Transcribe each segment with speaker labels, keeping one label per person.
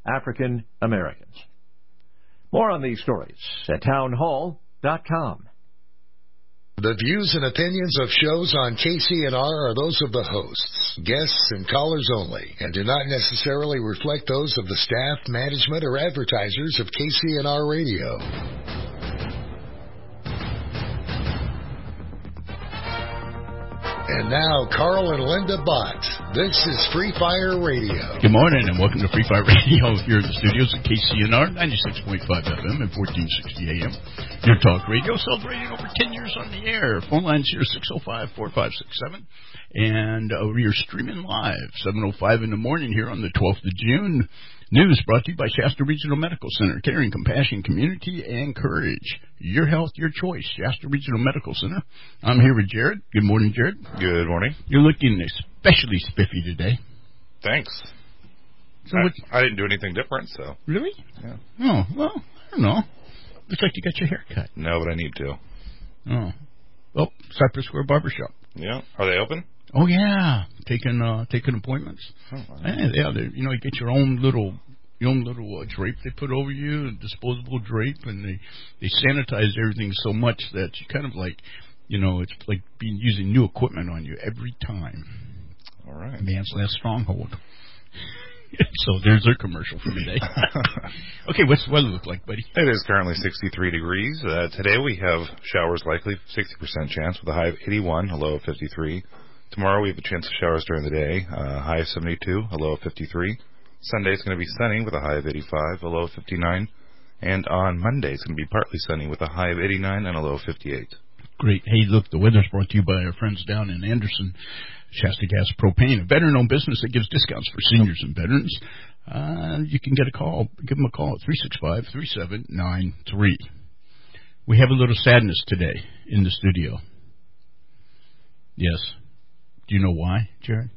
Speaker 1: African Americans. More on these stories at townhall.com.
Speaker 2: The views and opinions of shows on KCNR are those of the hosts, guests, and callers only, and do not necessarily reflect those of the staff, management, or advertisers of KCNR Radio. And now, Carl and Linda Bott. This is Free Fire Radio.
Speaker 3: Good morning and welcome to Free Fire Radio here in the studios at KCNR, 96.5 FM and 1460 AM. Your talk radio, celebrating over 10 years on the air. Phone lines here, 605-4567. And we are streaming live, 7:05 in the morning here on the 12th of June. News brought to you by Shasta Regional Medical Center, caring, compassion, community, and courage. Your health, your choice. Shasta Regional Medical Center. I'm here with Jared. Good morning, Jared.
Speaker 4: Good morning.
Speaker 3: You're looking especially spiffy today.
Speaker 4: Thanks.
Speaker 3: So
Speaker 4: I didn't do anything different, so.
Speaker 3: Really?
Speaker 4: Yeah.
Speaker 3: Oh, well, I don't know. Looks like you got your hair cut.
Speaker 4: No, but I need to.
Speaker 3: Oh. Well, Cypress Square Barbershop.
Speaker 4: Yeah. Are they open?
Speaker 3: Oh, yeah. Taking appointments.
Speaker 4: Oh, wow.
Speaker 3: Yeah, you get your own little drape they put over you, a disposable drape, and they sanitize everything so much that you kind of like, it's like using new equipment on you every time.
Speaker 4: All right.
Speaker 3: Man's last stronghold. So there's their commercial for today. Okay, what's the weather look like, buddy?
Speaker 4: It is currently 63 degrees. Today we have showers likely, 60% chance with a high of 81, a low of 53. Tomorrow we have a chance of showers during the day, high of 72, a low of 53. Sunday is going to be sunny with a high of 85, a low of 59. And on Monday it's going to be partly sunny with a high of 89 and a low of 58.
Speaker 3: Great. Hey, look, the weather's brought to you by our friends down in Anderson, Shasta Gas Propane, a veteran-owned business that gives discounts for seniors and veterans. You can give them a call at 365-3793. We have a little sadness today in the studio. Yes. Do you know why, Jared?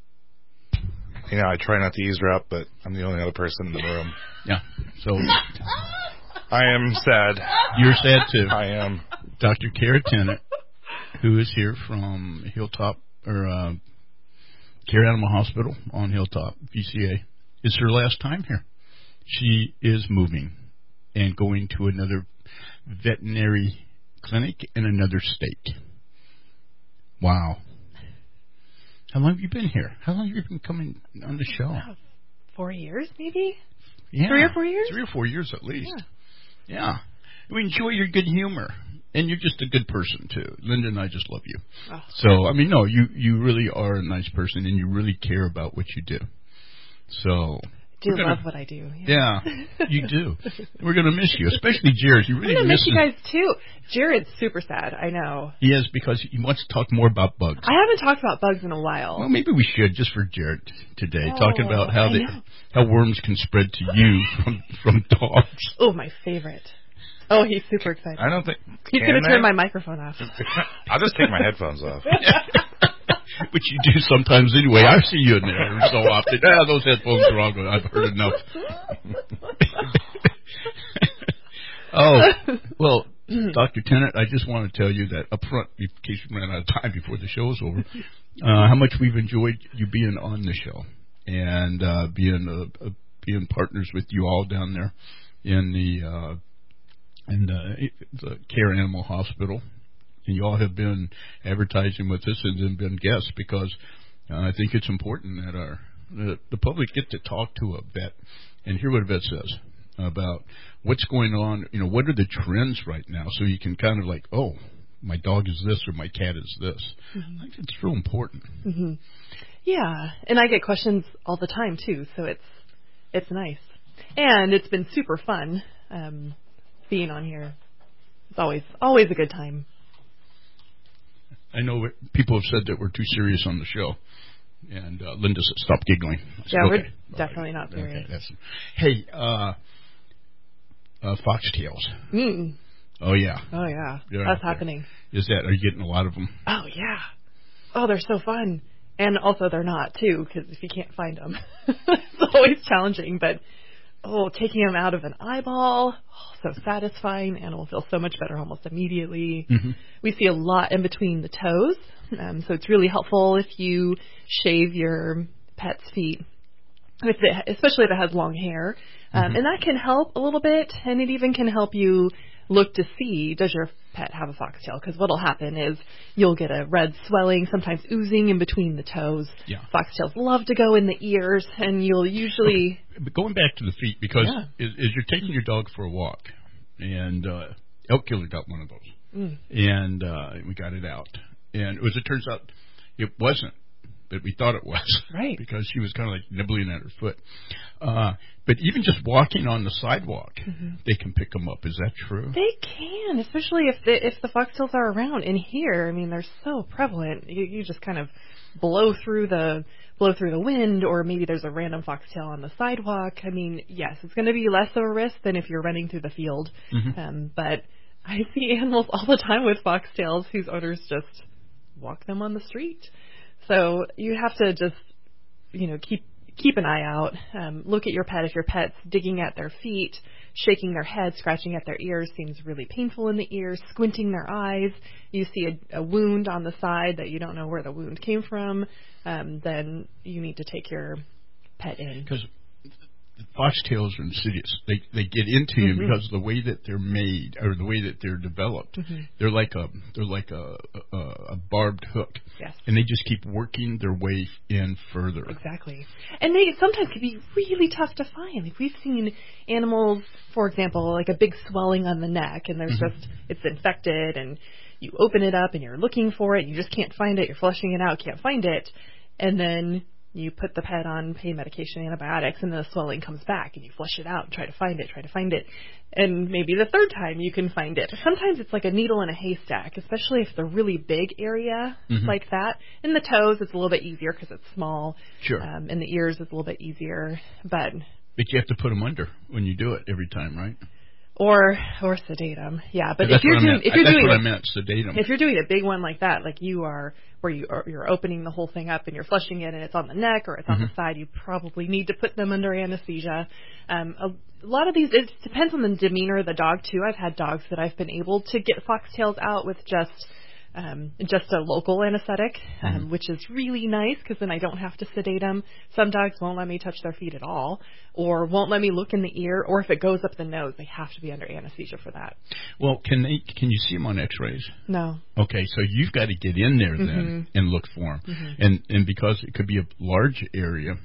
Speaker 4: I try not to eavesdrop, but I'm the only other person in the room.
Speaker 3: Yeah. So
Speaker 4: I am sad.
Speaker 3: You're sad too.
Speaker 4: I am.
Speaker 3: Dr. Kara Tennant, who is here from Hilltop or Care Animal Hospital on Hilltop, VCA, is her last time here. She is moving and going to another veterinary clinic in another state. Wow. How long have you been here? How long have you been coming on the show?
Speaker 5: 4 years, maybe?
Speaker 3: Yeah.
Speaker 5: 3 or 4 years?
Speaker 3: 3 or 4 years at least. Yeah. We enjoy your good humor. And you're just a good person, too. Linda and I just love you. Oh. So, you really are a nice person, and you really care about what you do. So...
Speaker 5: I do love what I do.
Speaker 3: Yeah, you do. We're going to miss you, especially Jared. You really miss
Speaker 5: you guys, too. Jared's super sad, I know.
Speaker 3: He is, because he wants to talk more about bugs.
Speaker 5: I haven't talked about bugs in a while.
Speaker 3: Well, maybe we should, just for Jared today, talking about how worms can spread to you from dogs.
Speaker 5: Oh, my favorite. Oh, he's super excited.
Speaker 4: I don't think...
Speaker 5: He's going to turn my microphone off.
Speaker 4: I'll just take my headphones off.
Speaker 3: Which you do sometimes anyway. I see you in there so often. Those headphones are wrong. I've heard enough. Oh, well, Dr. Tennant, I just want to tell you that up front, in case you ran out of time before the show is over, how much we've enjoyed you being on the show and being partners with you all down there in the Care Animal Hospital. And you all have been advertising with us and been guests because I think it's important that the public get to talk to a vet and hear what a vet says about what's going on. What are the trends right now? So you can kind of like, oh, my dog is this or my cat is this. Mm-hmm. I think it's real important.
Speaker 5: Mm-hmm. Yeah, and I get questions all the time too, so it's nice. And it's been super fun being on here. It's always a good time.
Speaker 3: I know people have said that we're too serious on the show, and Linda said, "Stop giggling."
Speaker 5: Yeah, we're definitely not serious.
Speaker 3: Okay, hey, foxtails.
Speaker 5: Mm.
Speaker 3: Oh yeah.
Speaker 5: That's happening.
Speaker 3: Is that? Are you getting a lot of them?
Speaker 5: Oh yeah. Oh, they're so fun, and also they're not too, because if you can't find them, it's always challenging. But taking them out of an eyeball, so satisfying. Animal feels so much better almost immediately. Mm-hmm. We see a lot in between the toes, so it's really helpful if you shave your pet's feet especially if it has long hair. And that can help a little bit, and it even can help you look to see, does your pet have a foxtail? Because what will happen is you'll get a red swelling, sometimes oozing in between the toes.
Speaker 3: Yeah.
Speaker 5: Foxtails love to go in the ears, and you'll usually...
Speaker 3: Okay. But going back to the feet, because as you're taking your dog for a walk, and Elk Killer got one of those, and we got it out. And as it turns out, it wasn't. But we thought it was,
Speaker 5: right?
Speaker 3: Because she was kind of like nibbling at her foot. But even just walking on the sidewalk, they can pick them up. Is that true?
Speaker 5: They can, especially if the foxtails are around. In here, I mean, they're so prevalent. You just kind of blow through the wind, or maybe there's a random foxtail on the sidewalk. I mean, yes, it's going to be less of a risk than if you're running through the field. But I see animals all the time with foxtails whose owners just walk them on the street. So you have to just, keep an eye out. Look at your pet. If your pet's digging at their feet, shaking their head, scratching at their ears, seems really painful in the ears, squinting their eyes, you see a wound on the side that you don't know where the wound came from, then you need to take your pet in.
Speaker 3: Because foxtails are insidious. They get into you because of the way that they're made, or the way that they're developed. They're like a barbed hook.
Speaker 5: Yes.
Speaker 3: And they just keep working their way in further.
Speaker 5: Exactly. And they sometimes can be really tough to find. Like we've seen animals, for example, like a big swelling on the neck, and there's it's infected, and you open it up and you're looking for it, you just can't find it, you're flushing it out, can't find it, and then you put the pet on pain medication, antibiotics, and the swelling comes back, and you flush it out and try to find it. And maybe the third time you can find it. Sometimes it's like a needle in a haystack, especially if it's a really big area like that. In the toes, it's a little bit easier because it's small.
Speaker 3: Sure.
Speaker 5: In the ears, it's a little bit easier. But
Speaker 3: you have to put them under when you do it every time, right?
Speaker 5: Or sedate them, yeah. But
Speaker 3: that's
Speaker 5: if you're doing,
Speaker 3: what I meant, sedate them.
Speaker 5: If you're doing a big one like that, like you are, where you're opening the whole thing up and you're flushing it, and it's on the neck or it's on the side, you probably need to put them under anesthesia. A lot of these, it depends on the demeanor of the dog too. I've had dogs that I've been able to get foxtails out with just a local anesthetic, which is really nice because then I don't have to sedate them. Some dogs won't let me touch their feet at all, or won't let me look in the ear, or if it goes up the nose, they have to be under anesthesia for that.
Speaker 3: Well, can you see them on X-rays?
Speaker 5: No.
Speaker 3: Okay, so you've got to get in there then and look for them, and because it could be a large area,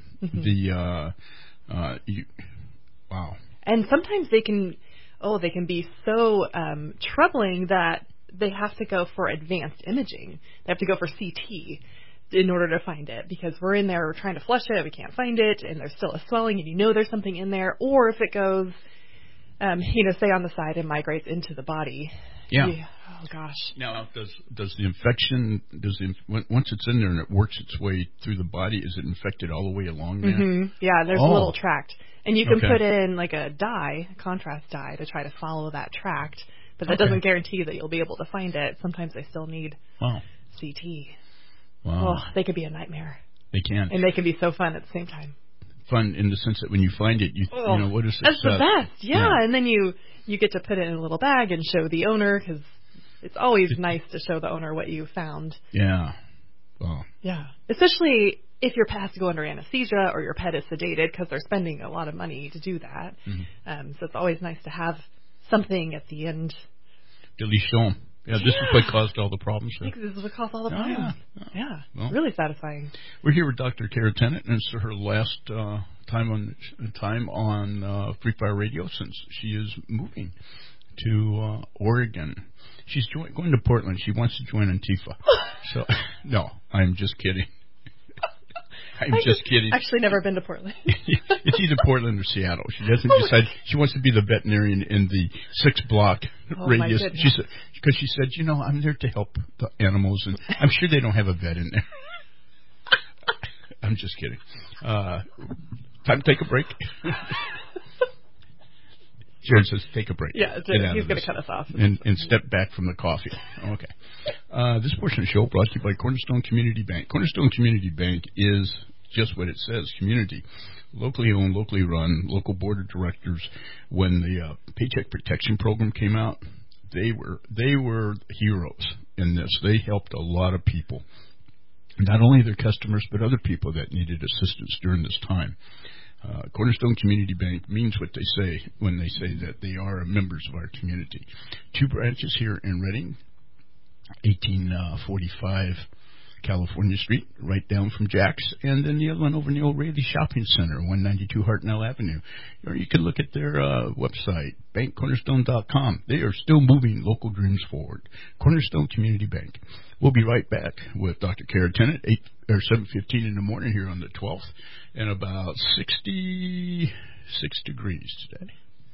Speaker 3: wow. And
Speaker 5: sometimes they can be so troubling that they have to go for advanced imaging. They have to go for CT in order to find it, because we're in there, we're trying to flush it, we can't find it, and there's still a swelling, and there's something in there. Or if it goes, say on the side and migrates into the body.
Speaker 3: Yeah.
Speaker 5: Oh gosh.
Speaker 3: Now, does the infection, once it's in there and it works its way through the body, is it infected all the way along there?
Speaker 5: Yeah, there's a little tract, and you can put in like a contrast dye, to try to follow that tract. But that doesn't guarantee that you'll be able to find it. Sometimes they still need CT.
Speaker 3: Wow.
Speaker 5: Oh, they could be a nightmare.
Speaker 3: They can.
Speaker 5: And they can be so fun at the same time.
Speaker 3: Fun in the sense that when you find it, you know, what is success?
Speaker 5: That's the best. Yeah. And then you get to put it in a little bag and show the owner, because it's always nice to show the owner what you found.
Speaker 3: Yeah. Wow.
Speaker 5: Yeah. Especially if your pet has to go under anesthesia or your pet is sedated, because they're spending a lot of money to do that. So it's always nice to have something at the end.
Speaker 3: At least show them. Yeah, this is what caused all the problems.
Speaker 5: I think this is what caused all the problems. Well, really satisfying.
Speaker 3: We're here with Dr. Tara Tennant, and it's her last time on Free Fire Radio since she is moving to Oregon. She's going to Portland. She wants to join Antifa. So, no, I'm just kidding. I'm just kidding.
Speaker 5: Actually, never been to Portland.
Speaker 3: It's either Portland or Seattle. She doesn't decide. She wants to be the veterinarian in the 6-block radius. Because she said, I'm there to help the animals, and I'm sure they don't have a vet in there. I'm just kidding. Time to take a break. Sharon says, take a break.
Speaker 5: Yeah, he's going to cut us off.
Speaker 3: And step back from the coffee. Okay. This portion of the show brought to you by Cornerstone Community Bank. Cornerstone Community Bank is just what it says, community. Locally owned, locally run, local board of directors. When the Paycheck Protection Program came out, they were heroes in this. They helped a lot of people. Not only their customers, but other people that needed assistance during this time. Cornerstone Community Bank means what they say when they say that they are members of our community. 2 branches here in Reading, 1845 California Street, right down from Jack's, and then the other one over in the old Raleigh Shopping Center, 192 Hartnell Avenue. Or you can look at their website, bankcornerstone.com. They are still moving local dreams forward. Cornerstone Community Bank. We'll be right back with Dr. Kara Tennant, 7:15 in the morning here on the 12th, and about 66 degrees today.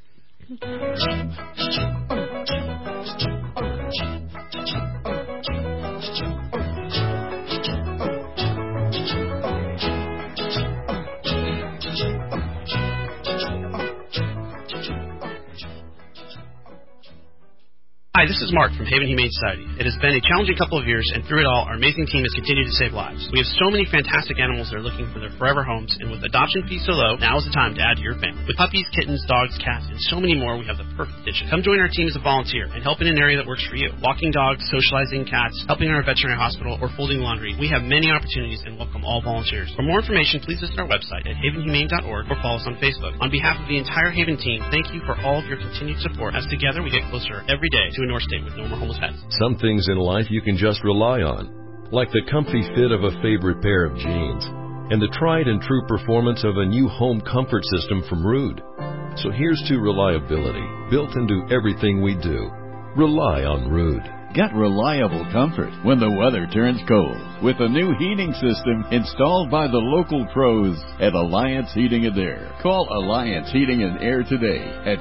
Speaker 6: Hi, this is Mark from Haven Humane Society. It has been a challenging couple of years, and through it all, our amazing team has continued to save lives. We have so many fantastic animals that are looking for their forever homes, and with adoption fees so low, now is the time to add to your family. With puppies, kittens, dogs, cats, and so many more, we have the perfect addition. Come join our team as a volunteer and help in an area that works for you. Walking dogs, socializing cats, helping our veterinary hospital, or folding laundry. We have many opportunities and welcome all volunteers. For more information, please visit our website at havenhumane.org or follow us on Facebook. On behalf of the entire Haven team, thank you for all of your continued support, as together we get closer every day to a North State with no more homeless pets.
Speaker 7: Some things in life you can just rely on, like the comfy fit of a favorite pair of jeans and the tried and true performance of a new home comfort system from Ruud. So here's to reliability, built into everything we do. Rely on Ruud.
Speaker 8: Get reliable comfort when the weather turns cold with a new heating system installed by the local pros at Alliance Heating and Air. Call Alliance Heating and Air today at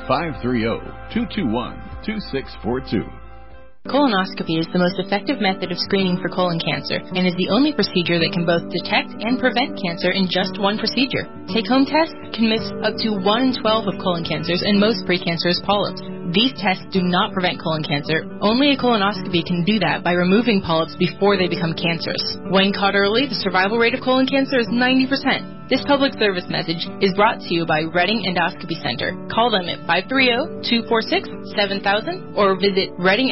Speaker 8: 530-221-2642.
Speaker 9: Colonoscopy is the most effective method of screening for colon cancer and is the only procedure that can both detect and prevent cancer in just one procedure. Take-home tests can miss up to 1 in 12 of colon cancers and most precancerous polyps. These tests do not prevent colon cancer. Only a colonoscopy can do that by removing polyps before they become cancerous. When caught early, the survival rate of colon cancer is 90%. This public service message is brought to you by Reading Endoscopy Center. Call them at 530-246-7000 or visit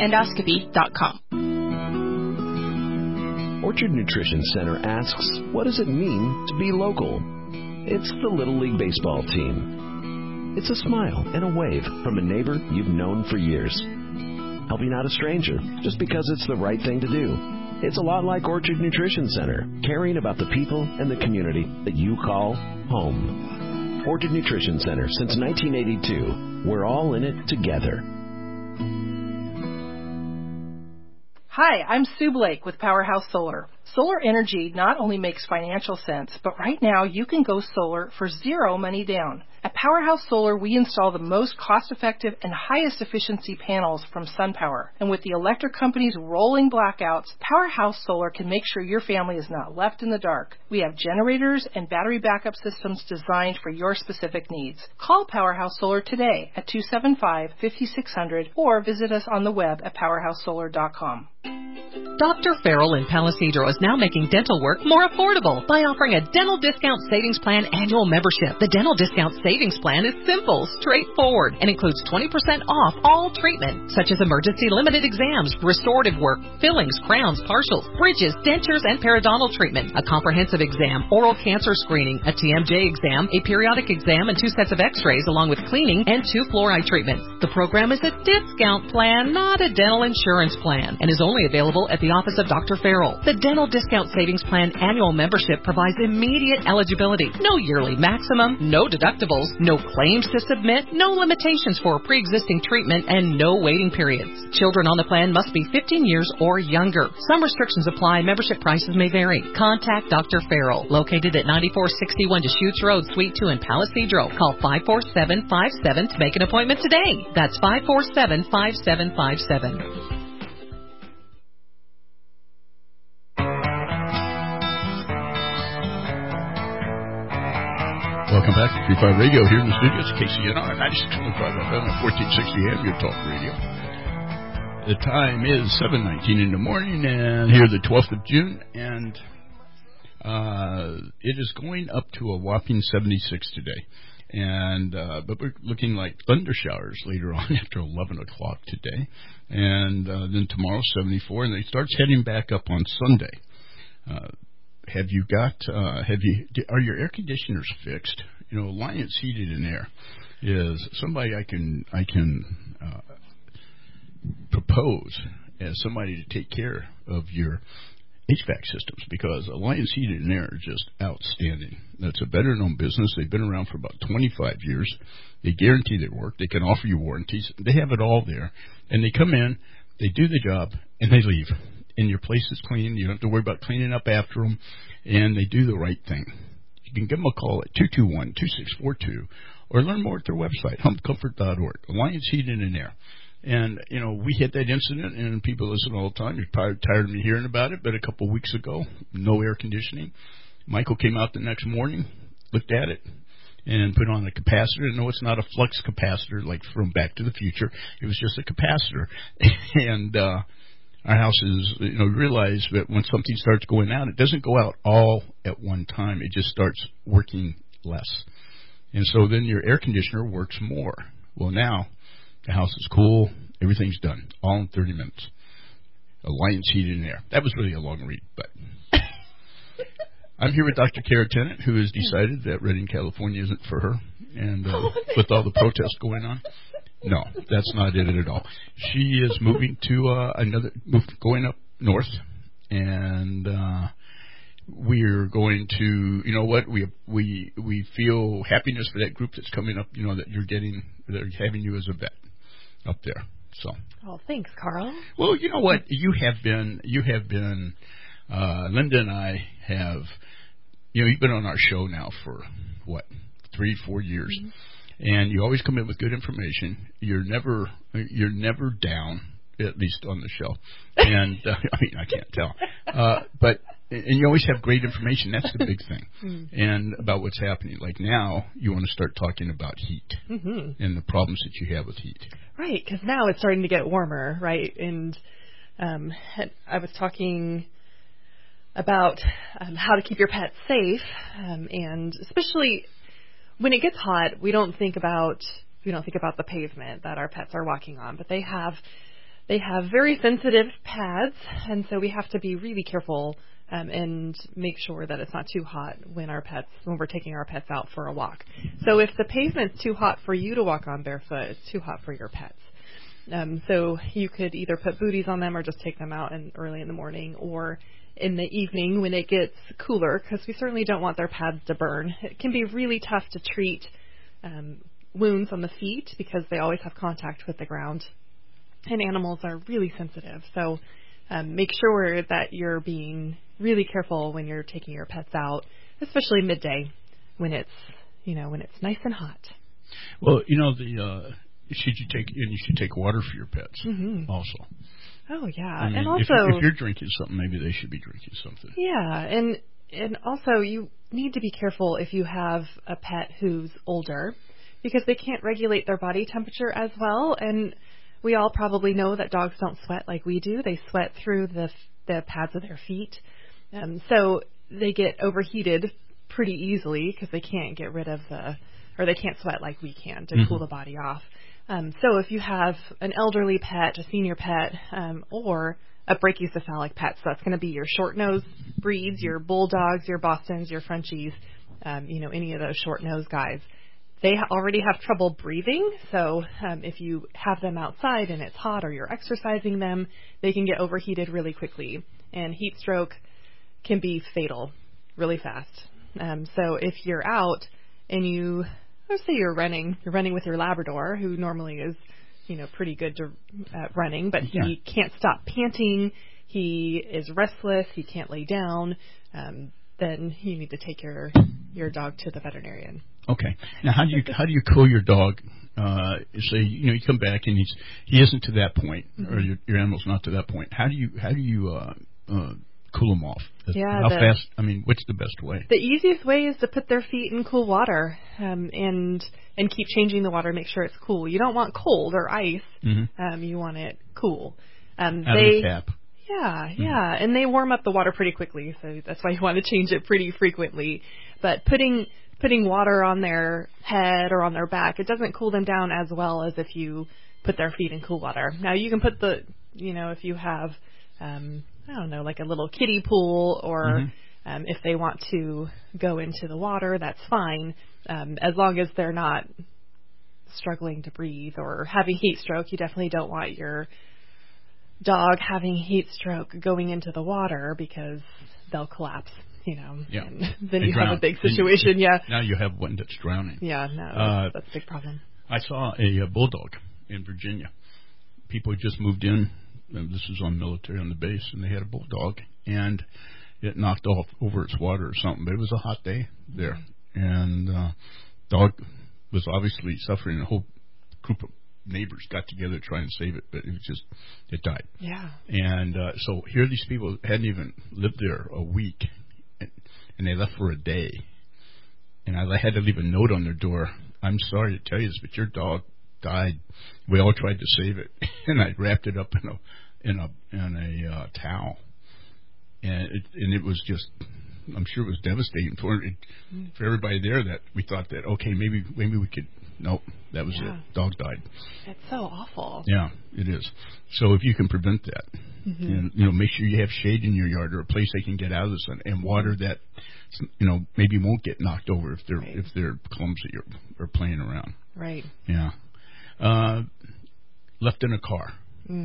Speaker 9: readingendoscopy.com.
Speaker 10: Orchard Nutrition Center asks, what does it mean to be local? It's the Little League Baseball team. It's a smile and a wave from a neighbor you've known for years. Helping out a stranger just because it's the right thing to do. It's a lot like Orchard Nutrition Center, caring about the people and the community that you call home. Orchard Nutrition Center since 1982. We're all in it together.
Speaker 11: Hi, I'm Sue Blake with Powerhouse Solar. Solar energy not only makes financial sense, but right now you can go solar for zero money down. At Powerhouse Solar, we install the most cost-effective and highest efficiency panels from SunPower. And with the electric company's rolling blackouts, Powerhouse Solar can make sure your family is not left in the dark. We have generators and battery backup systems designed for your specific needs. Call Powerhouse Solar today at 275-5600 or visit us on the web at powerhousesolar.com.
Speaker 12: Dr. Farrell in Palo Cedro is now making dental work more affordable by offering a Dental Discount Savings Plan annual membership. The Dental Discount Savings Plan is simple, straightforward, and includes 20% off all treatment, such as emergency limited exams, restorative work, fillings, crowns, partials, bridges, dentures, and periodontal treatment, a comprehensive exam, oral cancer screening, a TMJ exam, a periodic exam, and 2 sets of x-rays, along with cleaning and 2 fluoride treatments. The program is a discount plan, not a dental insurance plan, and is only available at the office of Dr. Farrell. The Dental Discount Savings Plan annual membership provides immediate eligibility, no yearly maximum, no deductibles, no claims to submit, no limitations for pre-existing treatment, and no waiting periods. Children on the plan must be 15 years or younger. Some restrictions apply. Membership prices may vary. Contact Dr. Farrell, located at 9461 Deschutes Road, Suite 2 in Palo Cedro. Call 547-57 to make an appointment today. That's 547-5757.
Speaker 3: Welcome back to Free Fire Radio here in the studios, KCNR 96.5 FM at 1460 AM, your talk radio. The time is 7:19 in the morning, and here the 12th of June, and it is going up to a whopping 76 today. And but we're looking like thunder showers later on after 11 o'clock today, and then tomorrow 74, and it starts heading back up on Sunday. Are your air conditioners fixed Alliance Heating and Air is somebody I can propose as somebody to take care of your HVAC systems, because Alliance Heating and Air are just outstanding. That's a veteran-owned business. They've been around for about 25 years. They guarantee their work. They can offer you warranties. They have it all there. And they come in, they do the job, and they leave. And your place is clean. You don't have to worry about cleaning up after them. And they do the right thing. You can give them a call at 221-2642 or learn more at their website, homecomfort.org. Alliance Heating and Air. And, we had that incident, and people listen all the time. You're probably tired of me hearing about it, but a couple of weeks ago, no air conditioning. Michael came out the next morning, looked at it, and put on a capacitor. No, it's not a flux capacitor like from Back to the Future. It was just a capacitor. And our house is, realize that when something starts going out, it doesn't go out all at one time. It just starts working less. And so then your air conditioner works more. Well, now the house is cool. Everything's done, all in 30 minutes. Alliance Heating and Air. That was really a long read, but I'm here with Dr. Kara Tennant, who has decided that Redding, California isn't for her, and with all the protests going on. No, that's not it at all. She is moving to going up north, and we're going to, we feel happiness for that group that's coming up, that they're having you as a vet up there. So.
Speaker 5: Oh, thanks, Carl.
Speaker 3: Well, you know what? You have been, Linda and I have, you've been on our show now for, 3-4 years. Mm-hmm. And you always come in with good information. You're never down, at least on the show. And, I can't tell. And you always have great information. That's the big thing. And about what's happening. Like now, you want to start talking about heat and the problems that you have with heat.
Speaker 5: Right, because now it's starting to get warmer, right? And I was talking about how to keep your pets safe, and especially when it gets hot, we don't think about the pavement that our pets are walking on, but they have very sensitive pads, and so we have to be really careful and make sure that it's not too hot when we're taking our pets out for a walk. So if the pavement's too hot for you to walk on barefoot, it's too hot for your pets. So you could either put booties on them or just take them out early in the morning or in the evening when it gets cooler, because we certainly don't want their pads to burn. It can be really tough to treat wounds on the feet because they always have contact with the ground, and animals are really sensitive. So make sure that you're being really careful when you're taking your pets out, especially midday when it's nice and hot.
Speaker 3: Well, you should take water for your pets also.
Speaker 5: Oh yeah,
Speaker 3: I mean,
Speaker 5: and also
Speaker 3: if you're drinking something, maybe they should be drinking something.
Speaker 5: Yeah, and also you need to be careful if you have a pet who's older, because they can't regulate their body temperature as well. And we all probably know that dogs don't sweat like we do. They sweat through the pads of their feet. So they get overheated pretty easily because they can't get rid of they can't sweat like we can to cool the body off. So if you have an elderly pet, a senior pet, or a brachycephalic pet, so that's going to be your short-nosed breeds, your bulldogs, your Bostons, your Frenchies, any of those short-nosed guys, they already have trouble breathing. So if you have them outside and it's hot or you're exercising them, they can get overheated really quickly. And heat stroke can be fatal really fast. So if you're out and let's say you're running with your Labrador, who normally is, pretty good at running, but he can't stop panting. He is restless. He can't lay down. Then you need to take your dog to the veterinarian.
Speaker 3: Okay. Now, how do you cool your dog? Say you come back and he isn't to that point, or your animal's not to that point. How do you cool them off? How fast? I mean, what's the best way?
Speaker 5: The easiest way is to put their feet in cool water, and keep changing the water. Make sure it's cool. You don't want cold or ice. You want it cool.
Speaker 3: Out of the tap.
Speaker 5: Yeah, and they warm up the water pretty quickly, so that's why you want to change it pretty frequently. But putting water on their head or on their back, it doesn't cool them down as well as if you put their feet in cool water. Now you can put if you have like a little kiddie pool, or if they want to go into the water, that's fine. As long as they're not struggling to breathe or having heat stroke, you definitely don't want your dog having heat stroke going into the water because they'll collapse, and then you have a big situation.
Speaker 3: Now you have one that's drowning.
Speaker 5: Yeah, no, that's a big problem.
Speaker 3: I saw a bulldog in Virginia. People had just moved in. This was on military on the base, and they had a bulldog, and it knocked off over its water or something. But it was a hot day there, and dog was obviously suffering. A whole group of neighbors got together to try and save it, but it died.
Speaker 5: Yeah.
Speaker 3: And so here these people hadn't even lived there a week, and they left for a day. And I had to leave a note on their door. I'm sorry to tell you this, but your dog died. We all tried to save it, and I wrapped it up in a towel, and it was just, I'm sure it was devastating for everybody there. That we thought that maybe we could. Nope, that was it. Dog died.
Speaker 5: It's so awful.
Speaker 3: Yeah, it is. So if you can prevent that, and make sure you have shade in your yard or a place they can get out of the sun, and water that maybe won't get knocked over if they're clumsy or playing around.
Speaker 5: Right.
Speaker 3: Yeah. Left in a car.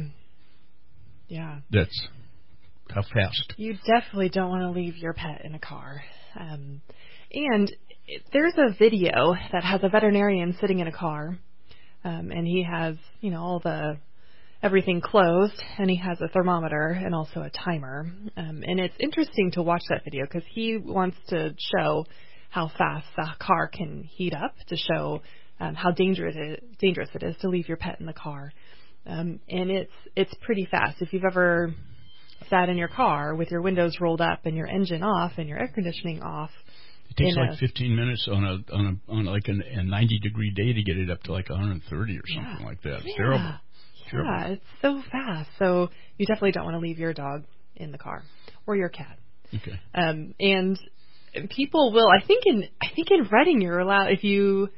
Speaker 5: Yeah.
Speaker 3: That's how fast.
Speaker 5: You definitely don't want to leave your pet in a car. And there's a video that has a veterinarian sitting in a car, and he has, all everything closed, and he has a thermometer and also a timer. And it's interesting to watch that video because he wants to show how fast the car can heat up, to show how dangerous it is to leave your pet in the car. And it's pretty fast. If you've ever sat in your car with your windows rolled up and your engine off and your air conditioning off,
Speaker 3: it takes like 15 minutes on like a 90-degree day to get it up to like 130 or something like that. It's terrible.
Speaker 5: Yeah, it's so fast. So you definitely don't want to leave your dog in the car or your cat.
Speaker 3: Okay.
Speaker 5: And people will. I think in Reading you're allowed if you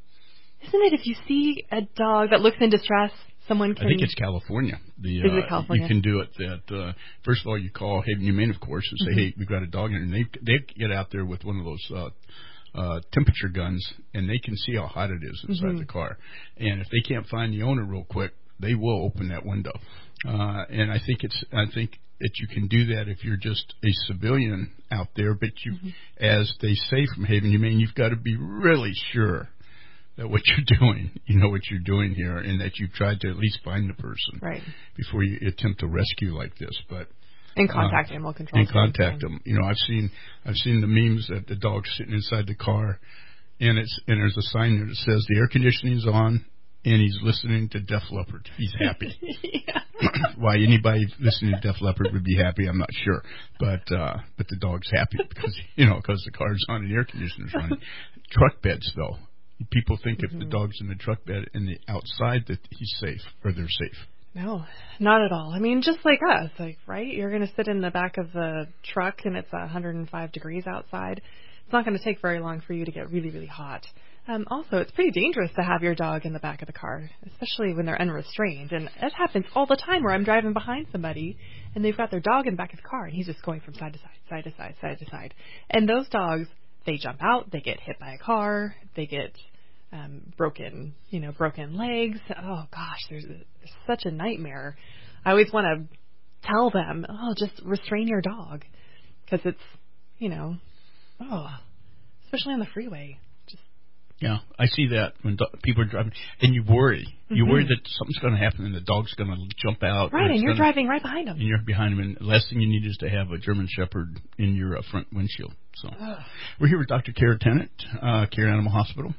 Speaker 5: see a dog that looks in distress. Someone can.
Speaker 3: I think it's California.
Speaker 5: Is it California?
Speaker 3: You can do it. First of all, you call Haven Humane, of course, and say, "Hey, we've got a dog in," and they get out there with one of those temperature guns, and they can see how hot it is inside the car. And if they can't find the owner real quick, they will open that window. And I think that you can do that if you're just a civilian out there. But as they say from Haven Humane, you've got to be really sure that what you're doing, you know what you're doing here, and that you've tried to at least find the person before you attempt to rescue like this.
Speaker 5: And contact animal control.
Speaker 3: And contact them. I've seen the memes that the dog's sitting inside the car, and there's a sign there that says the air conditioning's on, and he's listening to Def Leppard. He's happy. Why anybody listening to Def Leppard would be happy, I'm not sure. But the dog's happy because the car's on and the air conditioner's running. Truck beds, though. People think if the dog's in the truck bed and the outside that he's safe or they're safe.
Speaker 5: No, not at all. I mean, just like us, right? You're going to sit in the back of the truck and it's 105 degrees outside. It's not going to take very long for you to get really, really hot. Also, it's pretty dangerous to have your dog in the back of the car, especially when they're unrestrained. And it happens all the time where I'm driving behind somebody and they've got their dog in the back of the car and he's just going from side to side, side to side, side to side. And those dogs, they jump out, they get hit by a car, they get broken legs. Oh gosh, there's such a nightmare. I always want to tell them, just restrain your dog, because it's, especially on the freeway.
Speaker 3: Yeah, I see that when people are driving, and you worry. You worry that something's going to happen and the dog's going to jump out.
Speaker 5: Right, and you're driving right behind them.
Speaker 3: And you're behind them, and the last thing you need is to have a German Shepherd in your front windshield. So we're here with Dr. Kara Tennant, Care Animal Hospital.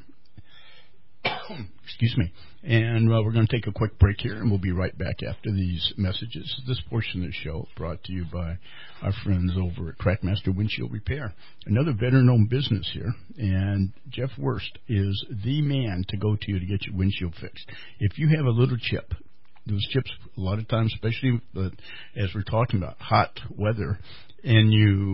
Speaker 3: Excuse me. And we're going to take a quick break here, and we'll be right back after these messages. This portion of the show brought to you by our friends over at Trackmaster Windshield Repair, another veteran-owned business here. And Jeff Wurst is the man to go to get your windshield fixed. If you have a little chip, those chips, a lot of times, especially as we're talking about hot weather, and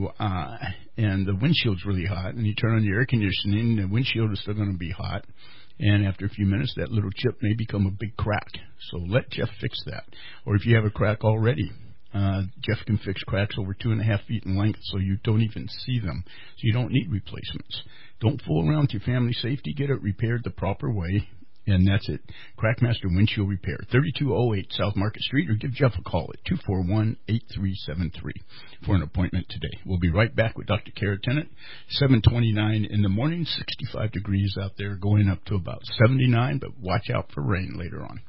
Speaker 3: and the windshield's really hot, and you turn on your air conditioning, the windshield is still going to be hot. And after a few minutes, that little chip may become a big crack. So let Jeff fix that. Or if you have a crack already, Jeff can fix cracks over 2.5 feet in length so you don't even see them. So you don't need replacements. Don't fool around with your family safety. Get it repaired the proper way. And that's it. Crackmaster Windshield Repair, 3208 South Market Street, or give Jeff a call at 241-8373 for an appointment today. We'll be right back with Dr. Kara Tennant, 7:29 in the morning, 65 degrees out there, going up to about 79, but watch out for rain later on.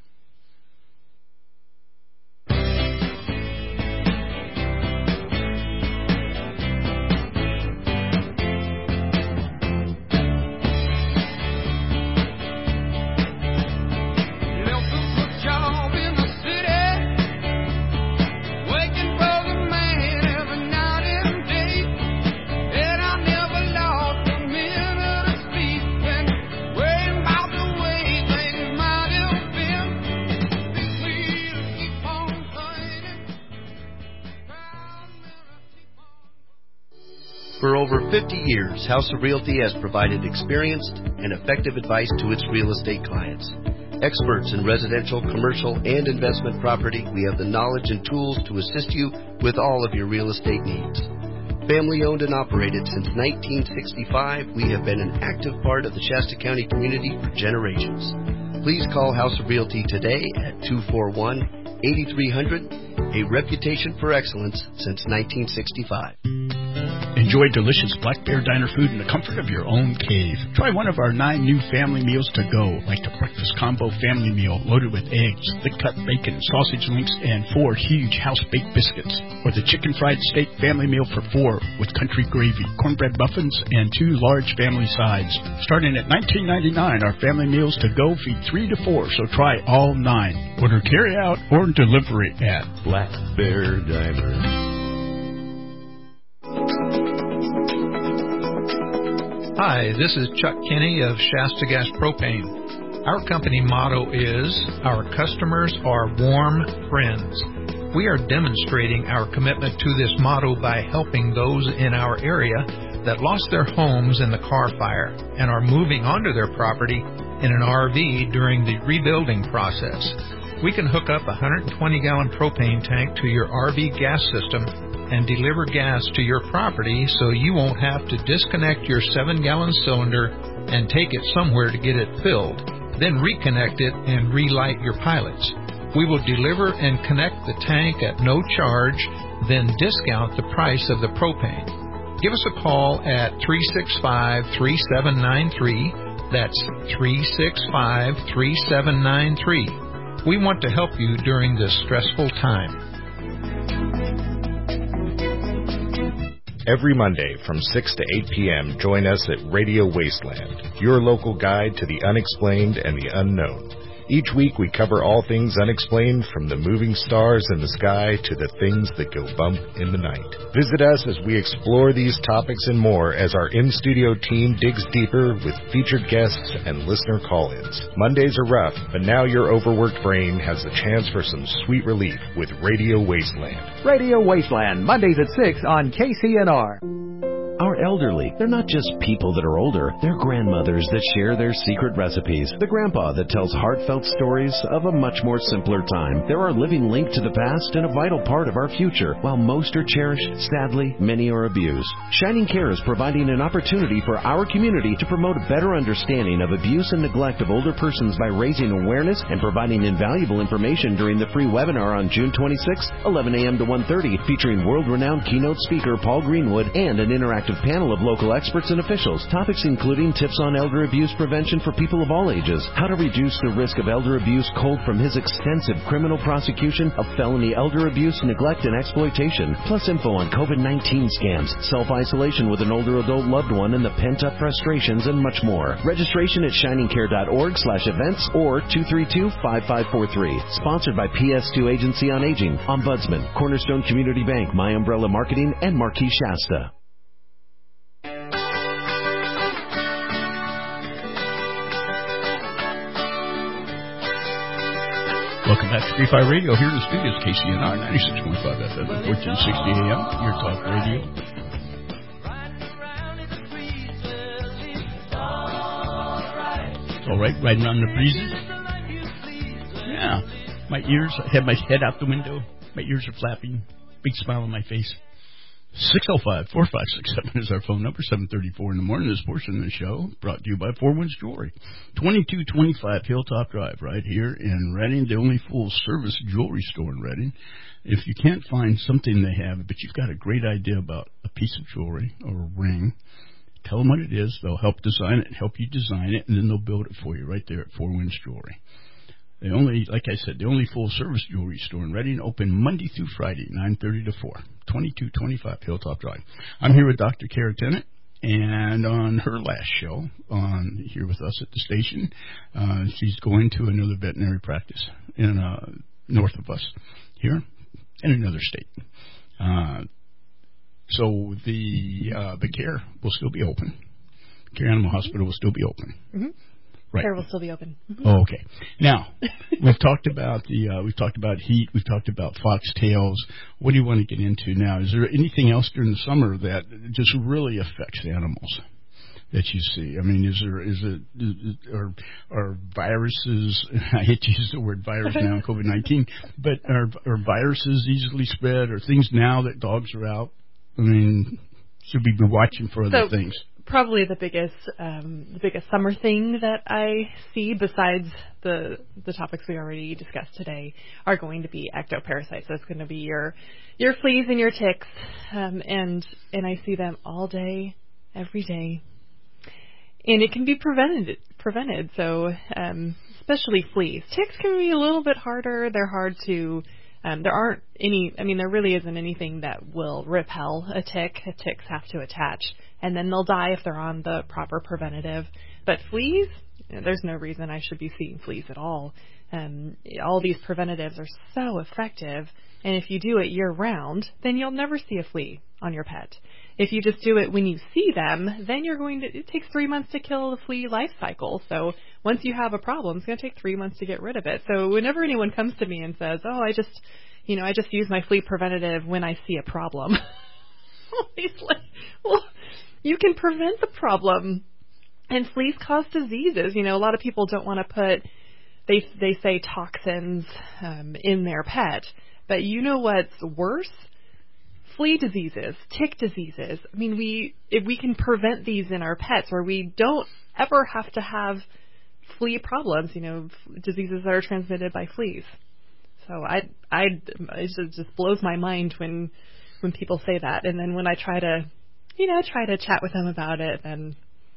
Speaker 13: For over 50 years, House of Realty has provided experienced and effective advice to its real estate clients. Experts in residential, commercial, and investment property, we have the knowledge and tools to assist you with all of your real estate needs. Family owned and operated since 1965, we have been an active part of the Shasta County community for generations. Please call House of Realty today at 241-8300, a reputation for excellence since 1965.
Speaker 3: Enjoy delicious Black Bear Diner food in the comfort of your own cave. Try one of our 9 new family meals to go, like the breakfast combo family meal loaded with eggs, thick-cut bacon, sausage links, and 4 huge house-baked biscuits. Or the chicken fried steak family meal for 4 with country gravy, cornbread muffins, and 2 large family sides. Starting at $19.99, our family meals to go feed 3 to 4, so try all 9. Order carry-out or delivery at
Speaker 7: Black Bear Diner.
Speaker 14: Hi, this is Chuck Kinney of Shasta Gas Propane. Our company motto is, our customers are warm friends. We are demonstrating our commitment to this motto by helping those in our area that lost their homes in the Carr Fire and are moving onto their property in an RV during the rebuilding process. We can hook up a 120-gallon propane tank to your RV gas system and deliver gas to your property so you won't have to disconnect your 7-gallon cylinder and take it somewhere to get it filled, then reconnect it and relight your pilots. We will deliver and connect the tank at no charge, then discount the price of the propane. Give us a call at 365-3793. That's 365-3793. We want to help you during this stressful time.
Speaker 15: Every Monday from 6 to 8 p.m., join us at Radio Wasteland, your local guide to the unexplained and the unknown. Each week we cover all things unexplained, from the moving stars in the sky to the things that go bump in the night. Visit us as we explore these topics and more as our in-studio team digs deeper with featured guests and listener call-ins. Mondays are rough, but now your overworked brain has the chance for some sweet relief with Radio Wasteland.
Speaker 16: Radio Wasteland, Mondays at 6 on KCNR.
Speaker 10: Our elderly, they're not just people that are older, they're grandmothers that share their secret recipes. The grandpa that tells heartfelt stories of a much more simpler time. They're our living link to the past and a vital part of our future. While most are cherished, sadly, many are abused. Shining Care is providing an opportunity for our community to promote a better understanding of abuse and neglect of older persons by raising awareness and providing invaluable information during the free webinar on June 26th, 11 a.m. to 1:30, featuring world-renowned keynote speaker Paul Greenwood and an interactive panel of local experts and officials. Topics including tips on elder abuse prevention for people of all ages, how to reduce the risk of elder abuse cold from his extensive criminal prosecution of felony elder abuse, neglect, and exploitation, plus info on COVID-19 scams, self-isolation with an older adult loved one and the pent-up frustrations, and much more. Registration at shiningcare.org/events or 232-5543. Sponsored by PS2 Agency on Aging, Ombudsman, Cornerstone Community Bank, My Umbrella Marketing, and Marquis Shasta.
Speaker 3: Welcome back to Free Fire Radio here in the studios, KCNR 96.5 FM, 1460 AM, your talk radio. All right, riding on the breezes. Yeah, my ears, I have my head out the window. My ears are flapping. Big smile on my face. 605-4567 is our phone number, 7:34 in the morning. This portion of the show brought to you by Four Winds Jewelry. 2225 Hilltop Drive, right here in Reading, the only full-service jewelry store in Reading. If you can't find something they have, but you've got a great idea about a piece of jewelry or a ring, tell them what it is. They'll help design it, help you design it, and then they'll build it for you right there at Four Winds Jewelry. The only, like I said, the only full-service jewelry store in Reading, open Monday through Friday, 9:30 to 4, 2225 Hilltop Drive. I'm here with Dr. Kara Tennant, and on her last show, here with us at the station, she's going to another veterinary practice in north of us here in another state. So the care will still be open. Care Animal Hospital will still be open.
Speaker 5: Mm-hmm.
Speaker 3: Right.
Speaker 5: Care will still be open. Mm-hmm.
Speaker 3: Oh, okay. Now we've talked about heat. We've talked about foxtails. What do you want to get into now? Is there anything else during the summer that just really affects animals that you see? I mean, are viruses? I hate to use the word virus now, COVID-19, but are viruses easily spread? Or things now that dogs are out? I mean, should we be watching for other things?
Speaker 5: Probably the biggest summer thing that I see, besides the topics we already discussed today, are going to be ectoparasites. So it's going to be your fleas and your ticks, and I see them all day, every day, and it can be prevented. So especially fleas, ticks can be a little bit harder. They're hard to. There really isn't anything that will repel a tick. Ticks have to attach, and then they'll die if they're on the proper preventative. But fleas, there's no reason I should be seeing fleas at all. All these preventatives are so effective, and if you do it year-round, then you'll never see a flea on your pet. If you just do it when you see them, then it takes 3 months to kill the flea life cycle. So once you have a problem, it's going to take 3 months to get rid of it. So whenever anyone comes to me and says, "Oh, I just use my flea preventative when I see a problem," it's like, well, you can prevent the problem. And fleas cause diseases. A lot of people don't want to put, they say toxins in their pet, but you know what's worse? Flea diseases, tick diseases. I mean, if we can prevent these in our pets, where we don't ever have to have flea problems, diseases that are transmitted by fleas. So it just blows my mind when people say that, and then when I try to chat with them about it, then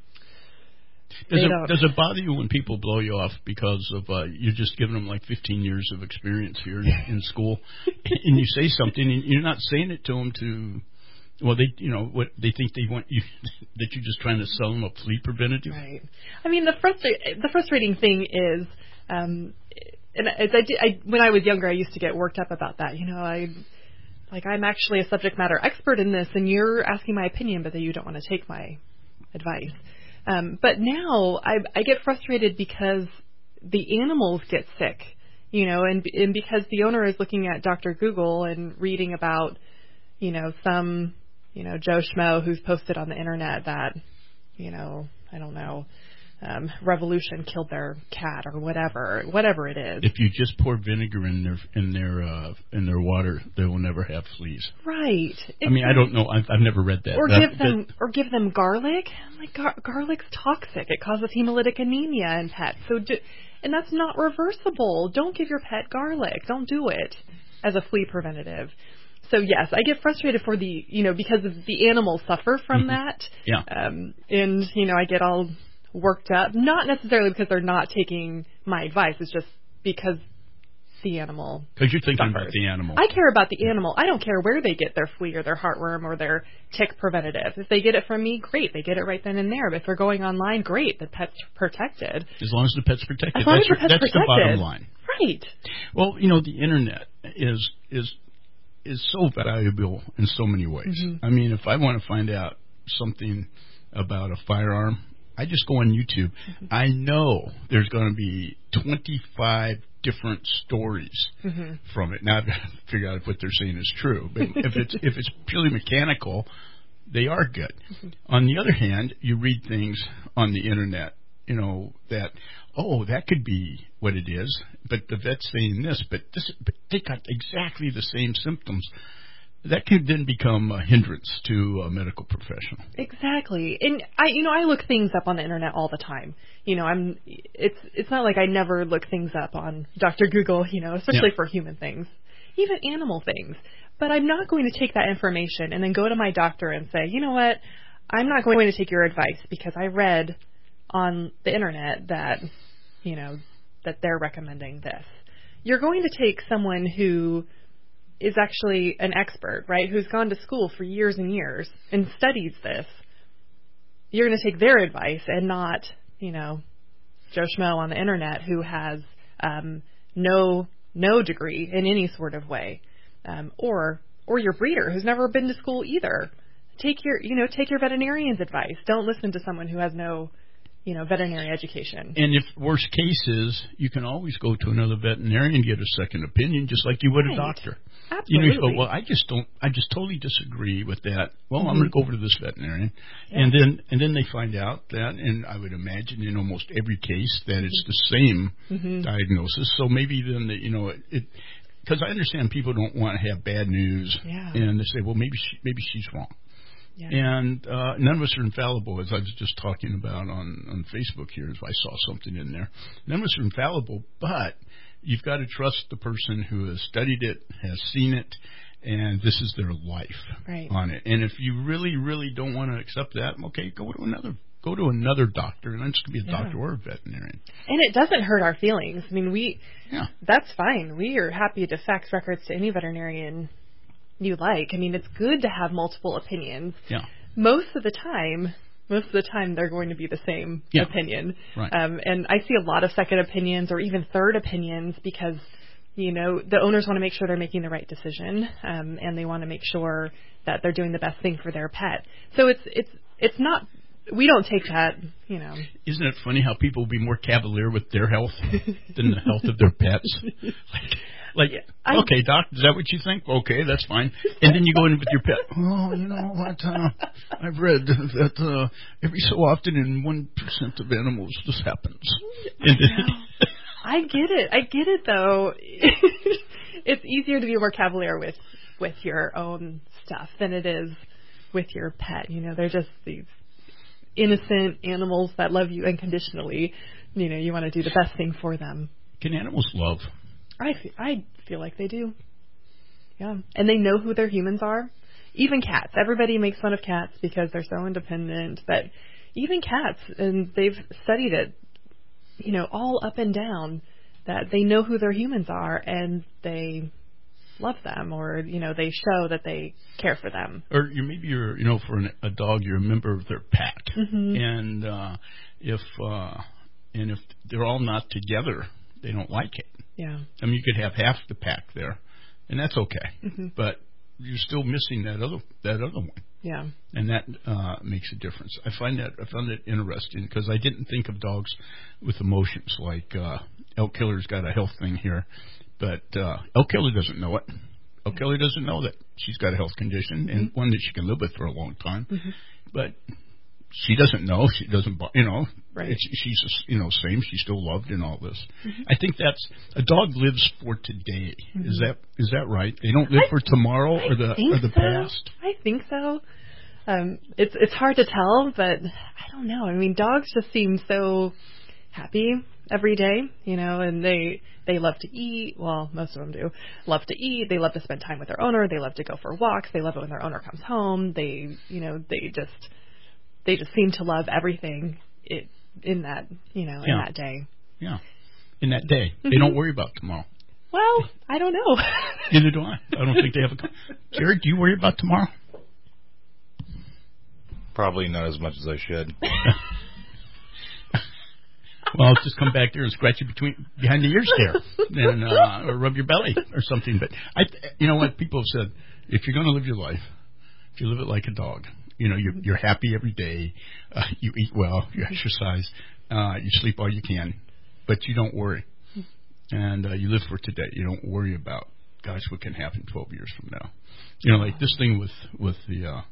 Speaker 3: does it bother you when people blow you off because of you're just giving them like 15 years of experience here in school, and you say something and you're not saying it to them to, well, what they think they want you, that you're just trying to sell them a flea preventative?
Speaker 5: Right. I mean, the frustrating thing is, and when I was younger, I used to get worked up about that. I'm actually a subject matter expert in this, and you're asking my opinion, but then you don't want to take my advice. But now I get frustrated because the animals get sick, and because the owner is looking at Dr. Google and reading about, some, Joe Schmo who's posted on the internet that, I don't know, Revolution killed their cat or whatever it is.
Speaker 3: If you just pour vinegar in their water, they will never have fleas.
Speaker 5: Right.
Speaker 3: I mean, I don't know. I've never read that.
Speaker 5: Or give them garlic. I'm like, garlic's toxic. It causes hemolytic anemia in pets. And that's not reversible. Don't give your pet garlic. Don't do it as a flea preventative. So yes, I get frustrated for because the animals suffer from that.
Speaker 3: Yeah.
Speaker 5: And I get all worked up, not necessarily because they're not taking my advice. It's just because the animal.
Speaker 3: Because you're thinking
Speaker 5: suffers.
Speaker 3: About the animal.
Speaker 5: I care about the animal. I don't care where they get their flea or their heartworm or their tick preventative. If they get it from me, great. They get it right then and there. But if they're going online, great. The pet's protected.
Speaker 3: As long as the pet's protected.
Speaker 5: As long as the pet's
Speaker 3: protected. The bottom line.
Speaker 5: Right.
Speaker 3: Well, the internet is so valuable in so many ways.
Speaker 5: Mm-hmm.
Speaker 3: I mean, if I want to find out something about a firearm, I just go on YouTube.
Speaker 5: Mm-hmm.
Speaker 3: I know there's going to be 25 different stories from it. Now I've got to figure out if what they're saying is true. But if it's purely mechanical, they are good. Mm-hmm. On the other hand, you read things on the internet, that could be what it is, but the vet's saying this, but they got exactly the same symptoms. that could then become a hindrance to a medical professional.
Speaker 5: Exactly. And I look things up on the internet all the time. It's not like I never look things up on Dr. Google, especially for human things, even animal things. But I'm not going to take that information and then go to my doctor and say, you know what, I'm not going to take your advice because I read on the internet that, that they're recommending this. You're going to take someone who is actually an expert, right, who's gone to school for years and years and studies this. You're going to take their advice and not, Joe Schmo on the internet who has no degree in any sort of way, or your breeder who's never been to school either. Take your veterinarian's advice. Don't listen to someone who has no veterinary education.
Speaker 3: And if worst case is, you can always go to another veterinarian and get a second opinion, just like you would a doctor.
Speaker 5: Absolutely.
Speaker 3: You go, well, I just totally disagree with that. Well, I'm going to go over to this veterinarian. Yeah. And then they find out that, and I would imagine in almost every case that it's the same diagnosis. So maybe then, because I understand people don't want to have bad news.
Speaker 5: Yeah.
Speaker 3: And they say, well, maybe she's wrong. Yeah. And none of us are infallible, as I was just talking about on Facebook here, as I saw something in there. None of us are infallible, but you've got to trust the person who has studied it, has seen it, and this is their life on it. And if you really, really don't want to accept that, okay, go to another doctor, and it's going to be a doctor or a veterinarian.
Speaker 5: And it doesn't hurt our feelings. I mean, that's fine. We are happy to fax records to any veterinarian you like. I mean, it's good to have multiple opinions.
Speaker 3: Yeah.
Speaker 5: Most of the time, they're going to be the same opinion.
Speaker 3: Right.
Speaker 5: And I see a lot of second opinions or even third opinions because, the owners want to make sure they're making the right decision, and they want to make sure that they're doing the best thing for their pet. So it's not. We don't take that,
Speaker 3: Isn't it funny how people will be more cavalier with their health than the health of their pets? Okay, doc, is that what you think? Okay, that's fine. And then you go in with your pet. Oh, you know what? I've read that every so often in 1% of animals this happens.
Speaker 5: I get it, though. It's easier to be more cavalier with your own stuff than it is with your pet. They're just these innocent animals that love you unconditionally. You want to do the best thing for them.
Speaker 3: Can animals love?
Speaker 5: I feel like they do. Yeah. And they know who their humans are. Even cats. Everybody makes fun of cats because they're so independent. But even cats, and they've studied it, all up and down, that they know who their humans are and they love them, or, they show that they care for them.
Speaker 3: Or maybe you're, for a dog, you're a member of their pack. And if they're all not together, they don't like it.
Speaker 5: Yeah.
Speaker 3: I mean, you could have half the pack there, and that's okay. But you're still missing that other one.
Speaker 5: Yeah.
Speaker 3: And that makes a difference. I found it interesting because I didn't think of dogs with emotions like Elk Killer's got a health thing here, but Elk Killer doesn't know it. Elk Killer doesn't know that she's got a health condition and one that she can live with for a long time. But she doesn't know. She doesn't,
Speaker 5: Right.
Speaker 3: She's, same. She's still loved and all this. I think that's, a dog lives for today. Is that right? They don't live for tomorrow or the past?
Speaker 5: I think so. It's hard to tell, but I don't know. I mean, dogs just seem so happy every day, and they love to eat. Well, most of them do love to eat. They love to spend time with their owner. They love to go for walks. They love it when their owner comes home. They just seem to love everything in that, in that day.
Speaker 3: Yeah. In that day. They don't worry about tomorrow.
Speaker 5: Well, I don't know.
Speaker 3: Neither do I. I don't think they have Jared, do you worry about tomorrow?
Speaker 4: Probably not as much as I should.
Speaker 3: Well, I'll just come back there and scratch you behind the ears there, and or rub your belly or something. But what people have said: if you're going to live your life, if you live it like a dog, you're happy every day, you eat well, you exercise, you sleep all you can, but you don't worry, and you live for today. You don't worry about, gosh, what can happen 12 years from now. Like this thing with the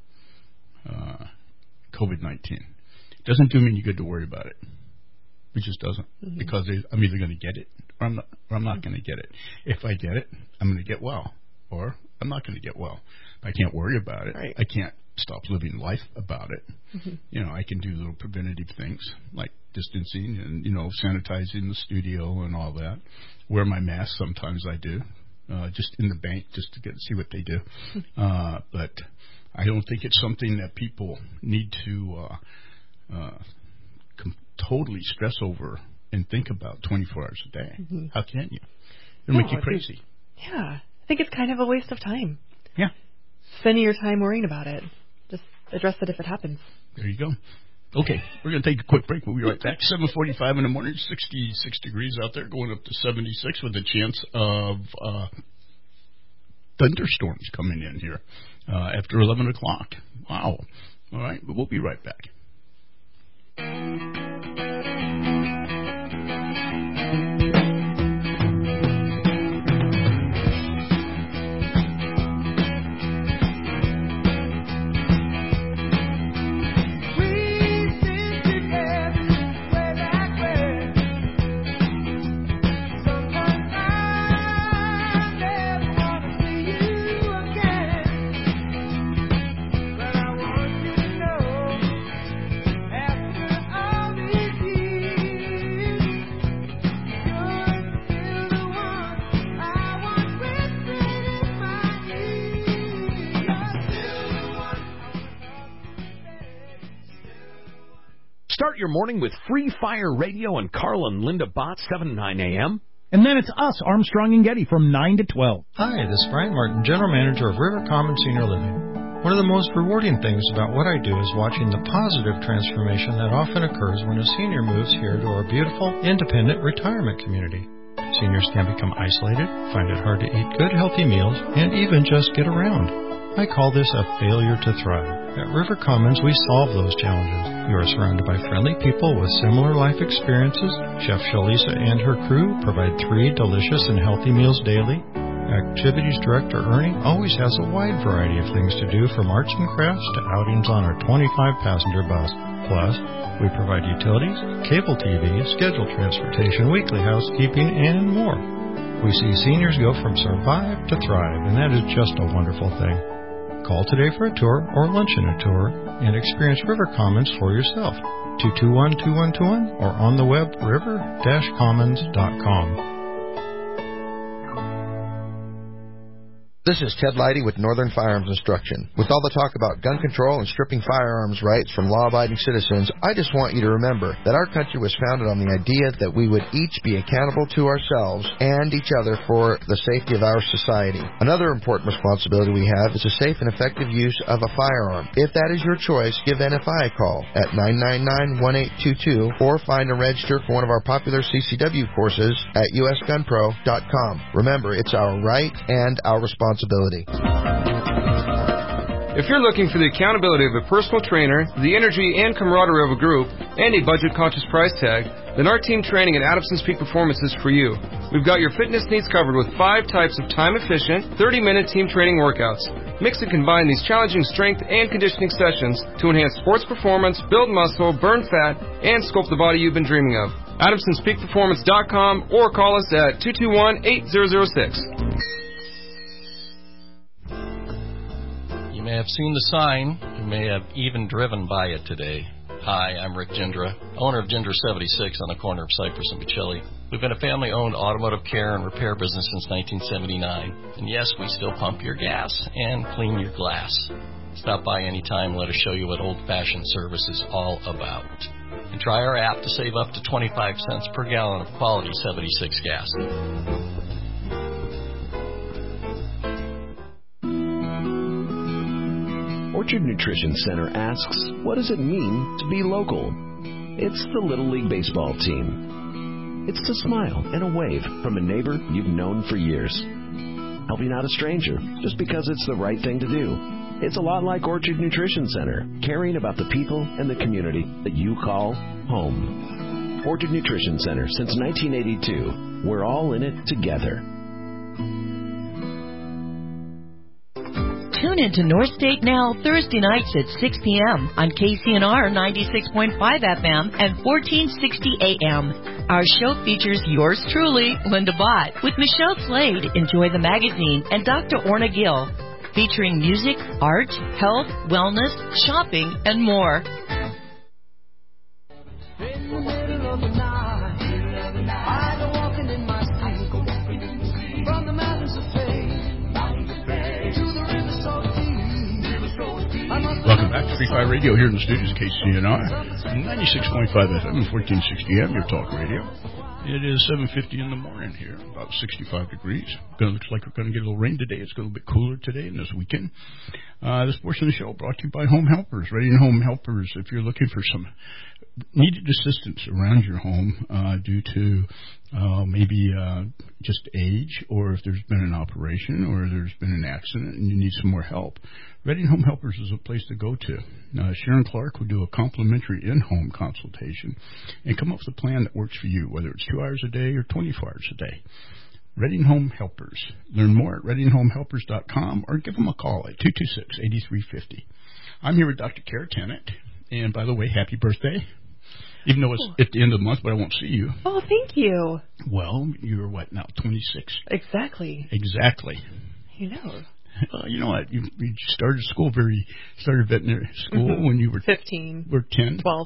Speaker 3: COVID-19 doesn't do me any good to worry about it. It just doesn't, because I'm either going to get it or I'm not going to get it. If I get it, I'm going to get well, or I'm not going to get well. I can't worry about it.
Speaker 5: Right.
Speaker 3: I can't stop living life about it.
Speaker 5: Mm-hmm.
Speaker 3: I can do little preventative things like distancing and, sanitizing the studio and all that. Wear my mask sometimes I do, just in the bank just to see what they do. But I don't think it's something that people need to totally stress over and think about 24 hours a day.
Speaker 5: Mm-hmm.
Speaker 3: How can you? It'll make you crazy.
Speaker 5: I think it's kind of a waste of time.
Speaker 3: Yeah.
Speaker 5: Spending your time worrying about it. Just address it if it happens.
Speaker 3: There you go. Okay, we're going to take a quick break. We'll be right back. 7:45 in the morning, 66 degrees out there, going up to 76 with a chance of thunderstorms coming in here after 11 o'clock. Wow. All right, but we'll be right back.
Speaker 16: Start your morning with Free Fire Radio and Carl and Linda Bott, 7 to 9 a.m.
Speaker 17: And then it's us, Armstrong and Getty, from 9 to 12.
Speaker 18: Hi, this is Brian Martin, General Manager of River Commons Senior Living. One of the most rewarding things about what I do is watching the positive transformation that often occurs when a senior moves here to our beautiful, independent retirement community. Seniors can become isolated, find it hard to eat good, healthy meals, and even just get around. I call this a failure to thrive. At River Commons, we solve those challenges. You are surrounded by friendly people with similar life experiences. Chef Shalisa and her crew provide 3 delicious and healthy meals daily. Activities Director Ernie always has a wide variety of things to do, from arts and crafts to outings on our 25-passenger bus. Plus, we provide utilities, cable TV, scheduled transportation, weekly housekeeping, and more. We see seniors go from survive to thrive, and that is just a wonderful thing. Call today for a tour or lunch in a tour and experience River Commons for yourself. 221-2121 or on the web river-commons.com.
Speaker 19: This is Ted Leidy with Northern Firearms Instruction. With all the talk about gun control and stripping firearms rights from law-abiding citizens, I just want you to remember that our country was founded on the idea that we would each be accountable to ourselves and each other for the safety of our society. Another important responsibility we have is the safe and effective use of a firearm. If that is your choice, give NFI a call at 999-1822 or find and register for one of our popular CCW courses at usgunpro.com. Remember, it's our right and our responsibility.
Speaker 20: If you're looking for the accountability of a personal trainer, the energy and camaraderie of a group, and a budget-conscious price tag, then our team training at Adamson's Peak Performance is for you. We've got your fitness needs covered with 5 types of time-efficient, 30-minute team training workouts. Mix and combine these challenging strength and conditioning sessions to enhance sports performance, build muscle, burn fat, and sculpt the body you've been dreaming of. Adamson'sPeakPerformance.com or call us at 221-8006.
Speaker 21: You may have seen the sign. You may have even driven by it today. Hi, I'm Rick Gindra, owner of Gindra 76 on the corner of Cypress and Bocelli. We've been a family-owned automotive care and repair business since 1979. And yes, we still pump your gas and clean your glass. Stop by anytime and let us show you what old-fashioned service is all about. And try our app to save up to 25 cents per gallon of quality 76 gas.
Speaker 10: Orchard Nutrition Center asks, what does it mean to be local? It's the Little League Baseball team. It's the smile and a wave from a neighbor you've known for years. Helping out a stranger just because it's the right thing to do. It's a lot like Orchard Nutrition Center, caring about the people and the community that you call home. Orchard Nutrition Center since 1982. We're all in it together.
Speaker 22: Tune into North State Now Thursday nights at 6 p.m. on KCNR 96.5 FM and 1460 AM. Our show features yours truly, Linda Bott, with Michelle Slade, Enjoy the Magazine, and Dr. Orna Gill, featuring music, art, health, wellness, shopping, and more.
Speaker 1: In the middle of the night, I go walking in my sleep, from the mountains of faith to the river so deep.
Speaker 3: Welcome back to Free Fire Radio here in the studios, KCNR, 96.5 FM and 1460 AM, your talk radio. It is 7:50 in the morning here, about 65 degrees. Looks like we're going to get a little rain today. It's going to be cooler today and this weekend. This portion of the show brought to you by Home Helpers. Reading Home Helpers, if you're looking for some needed assistance around your home due to maybe just age, or if there's been an operation or there's been an accident and you need some more help, Reading Home Helpers is a place to go to. Sharon Clark will do a complimentary in-home consultation and come up with a plan that works for you, whether it's 2 hours a day or 24 hours a day. Reading Home Helpers. Learn more at readinghomehelpers.com or give them a call at 226-8350. I'm here with Dr. Kara Tennant. And by the way, happy birthday. Even though it's at the end of the month, but I won't see you.
Speaker 5: Oh, thank you.
Speaker 3: Well, you're what now, 26?
Speaker 5: Exactly.
Speaker 3: You know what? You started veterinary school when you were
Speaker 5: 15.
Speaker 3: Or 10.
Speaker 5: 12.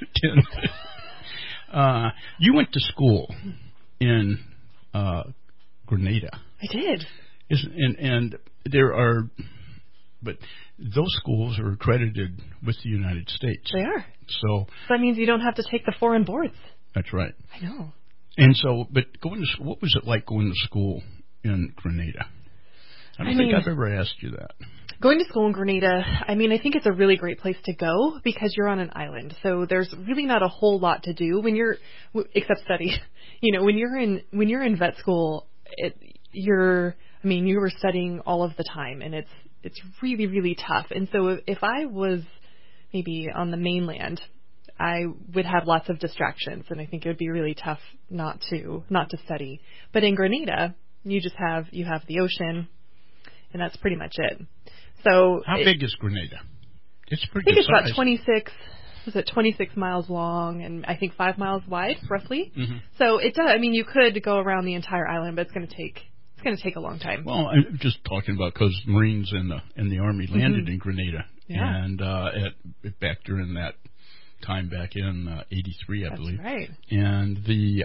Speaker 3: 10. You went to school in Grenada.
Speaker 5: I did.
Speaker 3: And there are, but those schools are accredited with the United States.
Speaker 5: They are.
Speaker 3: So
Speaker 5: that means you don't have to take the foreign boards.
Speaker 3: That's right.
Speaker 5: I know.
Speaker 3: And so, but what was it like going to school in Grenada? I don't think I've ever asked you that.
Speaker 5: Going to school in Grenada, I think it's a really great place to go because you're on an island. So there's really not a whole lot to do except study. When you're in vet school, you were studying all of the time, and it's really, really tough. And so if I was maybe on the mainland, I would have lots of distractions, and I think it would be really tough not to study. But in Grenada, you have the ocean, and that's pretty much it. So
Speaker 3: how big is Grenada? It's pretty.
Speaker 5: I think
Speaker 3: good
Speaker 5: it's
Speaker 3: size.
Speaker 5: about 26. Was it 26 miles long and I think 5 miles wide, roughly? Mm-hmm. So it does. You could go around the entire island, but it's going to take a long time.
Speaker 3: Well, I'm just talking about because Marines and the Army landed in Grenada, and back during that time back in '83, I believe.
Speaker 5: That's right.
Speaker 3: And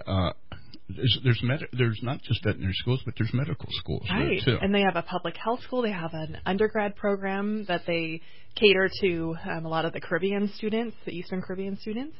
Speaker 3: there's not just veterinary schools, but there's medical schools
Speaker 5: right.
Speaker 3: there too.
Speaker 5: And they have a public health school. They have an undergrad program that they cater to a lot of the Caribbean students, the Eastern Caribbean students.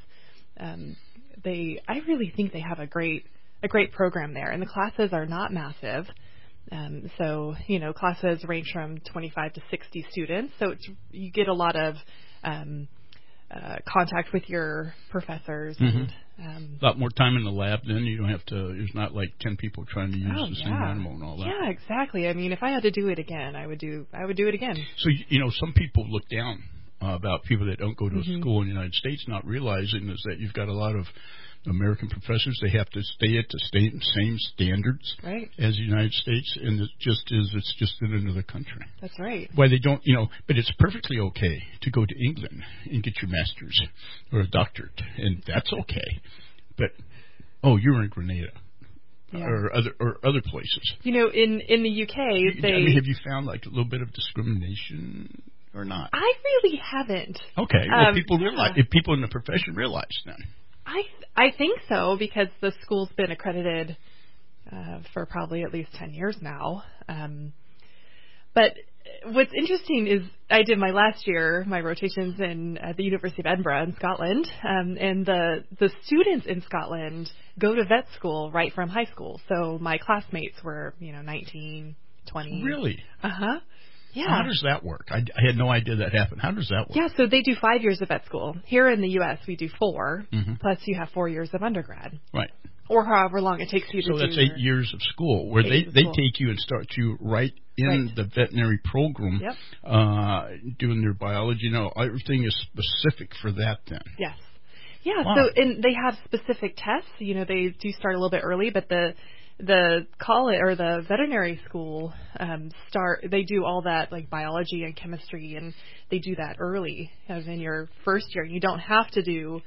Speaker 5: I really think they have a great program there, and the classes are not massive. So classes range from 25 to 60 students. So you get a lot of contact with your professors.
Speaker 3: Mm-hmm.
Speaker 5: And,
Speaker 3: a lot more time in the lab then. You don't have to, there's not like 10 people trying to use the same animal and all that.
Speaker 5: Yeah, exactly. If I had to do it again, I would do it again.
Speaker 3: So, some people look down about people that don't go to school in the United States, not realizing is that you've got a lot of American professors. They have to stay at the same standards as the United States, and it's just in another country.
Speaker 5: That's right.
Speaker 3: Why they don't, but it's perfectly okay to go to England and get your master's or a doctorate, and that's okay. But you're in Grenada.
Speaker 5: Yeah.
Speaker 3: Or other places.
Speaker 5: In the UK,
Speaker 3: have you found like a little bit of discrimination or not?
Speaker 5: I really haven't.
Speaker 3: Okay. Well, people realize, if people in the profession realize then.
Speaker 5: I think so, because the school's been accredited for probably at least 10 years now. But what's interesting is I did my rotations at the University of Edinburgh in Scotland, and the students in Scotland go to vet school right from high school. So my classmates were 19, 20.
Speaker 3: Really?
Speaker 5: Uh-huh. Yeah.
Speaker 3: How does that work? I had no idea that happened. How does that work?
Speaker 5: Yeah, so they do 5 years of vet school. Here in the U.S., we do 4, plus you have 4 years of undergrad.
Speaker 3: Right.
Speaker 5: Or however long it takes you to do.
Speaker 3: So that's 8 years of school, where they take you and start you right in the veterinary program, doing their biology. Everything is specific for that then.
Speaker 5: Yes. Yeah,
Speaker 3: wow.
Speaker 5: So and they have specific tests. They do start a little bit early, but the college or the veterinary school they do all that like biology and chemistry, and they do that early as in your first year. You don't have to do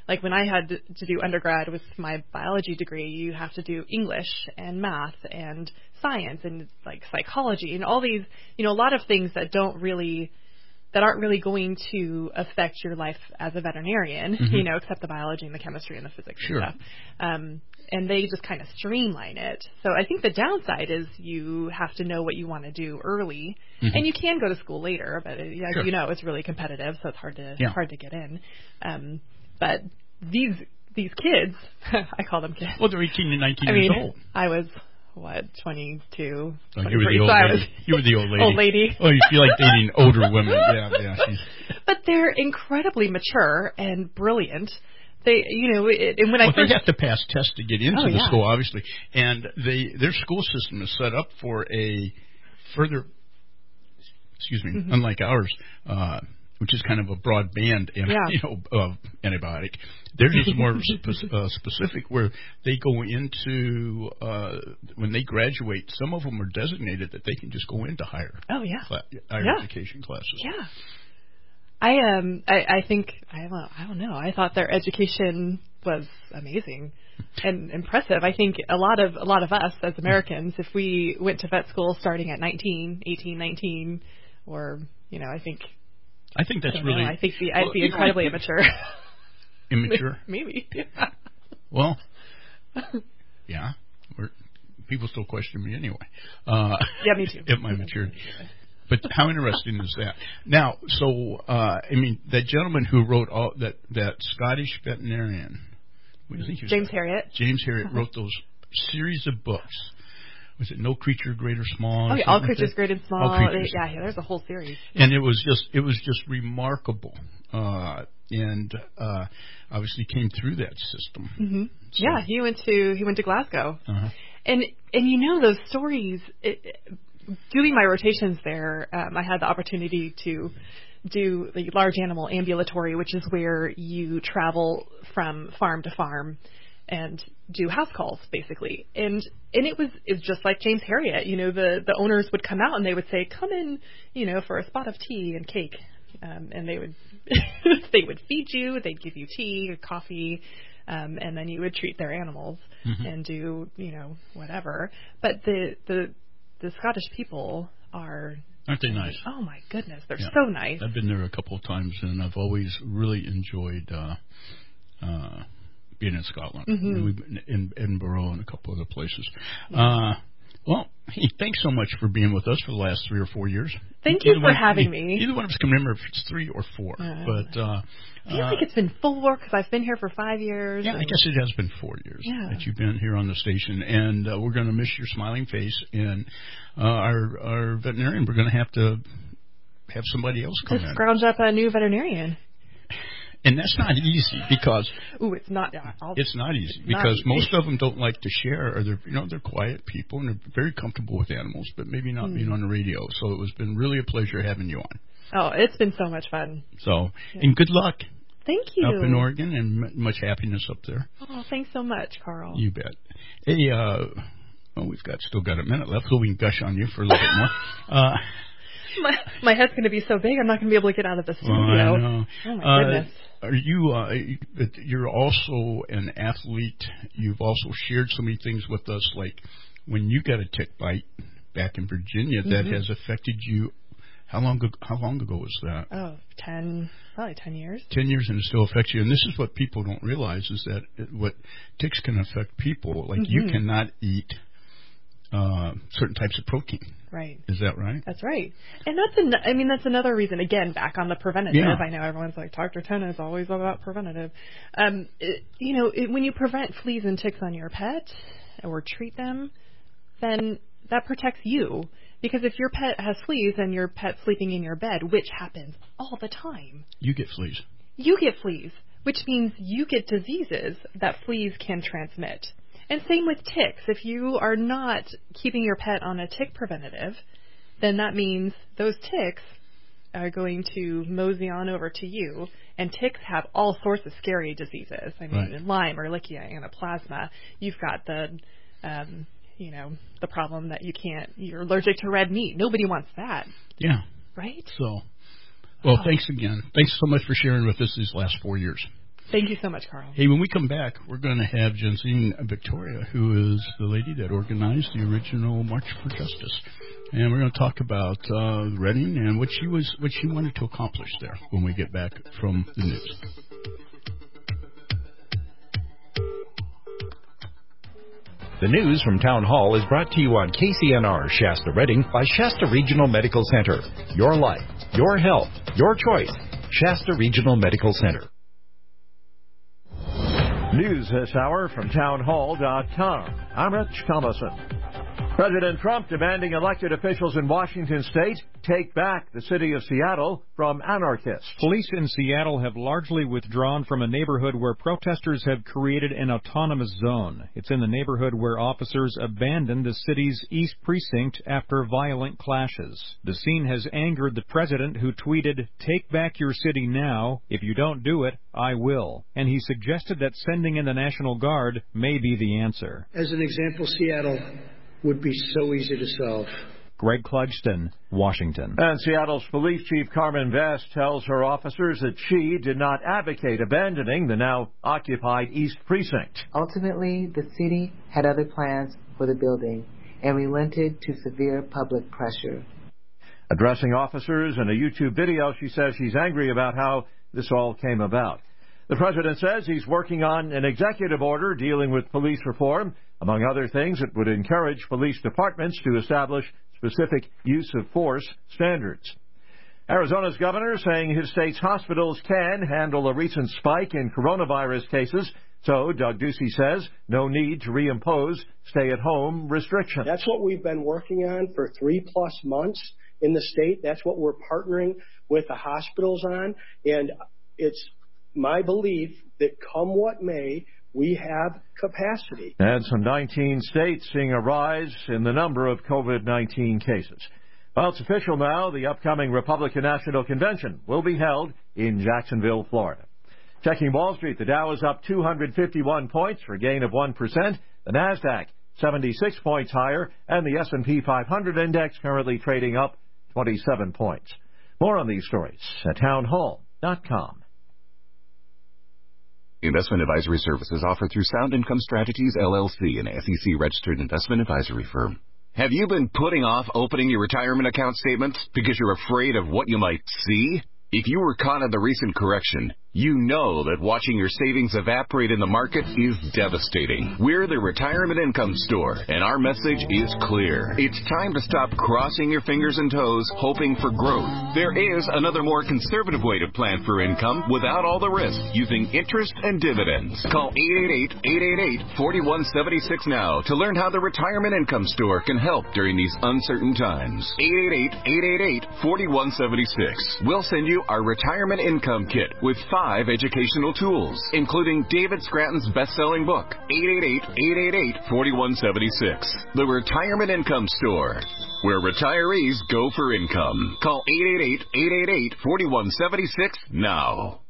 Speaker 5: Like when I had to do undergrad with my biology degree, you have to do English and math and science and like psychology and all these, a lot of things that aren't really going to affect your life as a veterinarian, except the biology and the chemistry and the physics and stuff. And they just kind of streamline it. So I think the downside is you have to know what you want to do early, and you can go to school later, but as it's really competitive, so it's hard to get in. But these kids, I call them kids.
Speaker 3: Well, they're 18 and 19 years old.
Speaker 5: I was, 22,
Speaker 3: Oh, you were the old lady. You were the old lady.
Speaker 5: Old lady.
Speaker 3: Oh, you feel like dating older women. Yeah.
Speaker 5: But they're incredibly mature and brilliant. They, and when
Speaker 3: they have to pass tests to get into the school, obviously, and their school system is set up for a further, unlike ours, which is kind of a broad band, antibiotic. Theirs is more specific, where they go into when they graduate. Some of them are designated that they can just go into higher education classes.
Speaker 5: Yeah. I think I don't know. I thought their education was amazing and impressive. I think a lot of us as Americans, if we went to vet school starting at 18, 19, or I think that's really. I think I'd be incredibly immature.
Speaker 3: Immature?
Speaker 5: Maybe.
Speaker 3: Well, yeah. People still question me anyway.
Speaker 5: Yeah, me too.
Speaker 3: At my maturity. But how interesting is that? Now, so that gentleman who wrote that Scottish veterinarian,
Speaker 5: James Herriot.
Speaker 3: James Herriot wrote those series of books. Was it No Creature Great or Small?
Speaker 5: Oh, yeah, All Creatures Great and Small. There's a whole series.
Speaker 3: And it was just remarkable, and obviously came through that system.
Speaker 5: Mm-hmm. So. Yeah, he went to Glasgow, and those stories. Doing my rotations there, I had the opportunity to do the large animal ambulatory, which is where you travel from farm to farm and do house calls, basically. And it was just like James Herriot. The owners would come out and they would say, "Come in, for a spot of tea and cake," and they would they would feed you, they'd give you tea or coffee, and then you would treat their animals and do whatever. But the Scottish people aren't
Speaker 3: they nice?
Speaker 5: Oh my goodness, they're so nice.
Speaker 3: I've been there a couple of times, and I've always really enjoyed being in Scotland. We've been in Edinburgh and a couple other places. Well, hey, thanks so much for being with us for the last 3 or 4 years.
Speaker 5: Thank you for having me.
Speaker 3: Either one of us can remember if it's 3 or 4. But
Speaker 5: I feel like it's been 4 because I've been here for 5 years.
Speaker 3: Yeah, I guess it has been 4 years that you've been here on the station. And we're going to miss your smiling face. And our veterinarian, we're going to have somebody else come in.
Speaker 5: Scrounge up a new veterinarian.
Speaker 3: And that's not easy because
Speaker 5: it's not.
Speaker 3: It's not easy because most of them don't like to share, or they're quiet people and they're very comfortable with animals, but maybe not being on the radio. So it has been really a pleasure having you on.
Speaker 5: Oh, it's been so much fun.
Speaker 3: So and good luck.
Speaker 5: Thank you.
Speaker 3: Up in Oregon, and much happiness up there.
Speaker 5: Oh, thanks so much, Carl.
Speaker 3: You bet. Hey, we've still got a minute left, so we can gush on you for a little bit more.
Speaker 5: My head's going to be so big, I'm not going to be able to get out of the studio.
Speaker 3: I know.
Speaker 5: Oh my goodness.
Speaker 3: Are you? You're also an athlete. You've also shared so many things with us, like when you got a tick bite back in Virginia that has affected you. How long ago was that?
Speaker 5: Oh, probably 10 years.
Speaker 3: 10 years, and it still affects you. And this is what people don't realize is that what ticks can affect people. Like you cannot eat certain types of protein.
Speaker 5: Right.
Speaker 3: Is that right?
Speaker 5: That's right. And that's another reason, again, back on the preventative. Yeah. I know everyone's like, Dr. Tena is always about preventative. When you prevent fleas and ticks on your pet or treat them, then that protects you. Because if your pet has fleas and your pet's sleeping in your bed, which happens all the time.
Speaker 3: You get fleas.
Speaker 5: You get fleas, which means you get diseases that fleas can transmit. And same with ticks. If you are not keeping your pet on a tick preventative, then that means those ticks are going to mosey on over to you. And ticks have all sorts of scary diseases. I mean, Lyme, Ehrlichia, Anaplasma. You've got the problem that you're allergic to red meat. Nobody wants that.
Speaker 3: Yeah.
Speaker 5: Right?
Speaker 3: So, thanks again. Thanks so much for sharing with us these last 4 years.
Speaker 5: Thank you so much, Carl.
Speaker 3: Hey, when we come back, we're going to have Jensine Victoria, who is the lady that organized the original March for Justice. And we're going to talk about Reading and what she wanted to accomplish there when we get back from the news.
Speaker 2: The news from Town Hall is brought to you on KCNR Shasta Reading by Shasta Regional Medical Center. Your life, your health, your choice. Shasta Regional Medical Center.
Speaker 6: News this hour from townhall.com. I'm Rich Thomason. President Trump demanding elected officials in Washington state take back the city of Seattle from anarchists.
Speaker 23: Police in Seattle have largely withdrawn from a neighborhood where protesters have created an autonomous zone. It's in the neighborhood where officers abandoned the city's East Precinct after violent clashes. The scene has angered the president, who tweeted, "Take back your city now. If you don't do it, I will." And he suggested that sending in the National Guard may be the answer.
Speaker 24: As an example, Seattle would be so easy to solve.
Speaker 23: Greg Clugston, Washington.
Speaker 6: And Seattle's Police Chief Carmen Vest tells her officers that she did not advocate abandoning the now occupied East Precinct.
Speaker 25: Ultimately, the city had other plans for the building and relented to severe public pressure.
Speaker 6: Addressing officers in a YouTube video, she says she's angry about how this all came about. The president says he's working on an executive order dealing with police reform. Among other things, it would encourage police departments to establish specific use of force standards. Arizona's governor saying his state's hospitals can handle a recent spike in coronavirus cases. So Doug Ducey says no need to reimpose stay-at-home restrictions.
Speaker 24: That's what we've been working on for 3+ months in the state. That's what we're partnering with the hospitals on. And it's my belief that come what may, we have capacity.
Speaker 6: And some 19 states seeing a rise in the number of COVID-19 cases. Well, it's official now. The upcoming Republican National Convention will be held in Jacksonville, Florida. Checking Wall Street, the Dow is up 251 points for a gain of 1%. The NASDAQ 76 points higher, and the S&P 500 index currently trading up 27 points. More on these stories at townhall.com.
Speaker 26: Investment advisory services offered through Sound Income Strategies, LLC, an SEC-registered investment advisory firm. Have you been putting off opening your retirement account statements because you're afraid of what you might see? If you were caught in the recent correction, you know that watching your savings evaporate in the market is devastating. We're the Retirement Income Store, and our message is clear. It's time to stop crossing your fingers and toes, hoping for growth. There is another more conservative way to plan for income without all the risk, using interest and dividends. Call 888-888-4176 now to learn how the Retirement Income Store can help during these uncertain times. 888-888-4176. We'll send you our Retirement Income Kit with 5 educational tools, including David Scranton's best-selling book, 888-888-4176. The Retirement Income Store, where retirees go for income. Call 888-888-4176 now.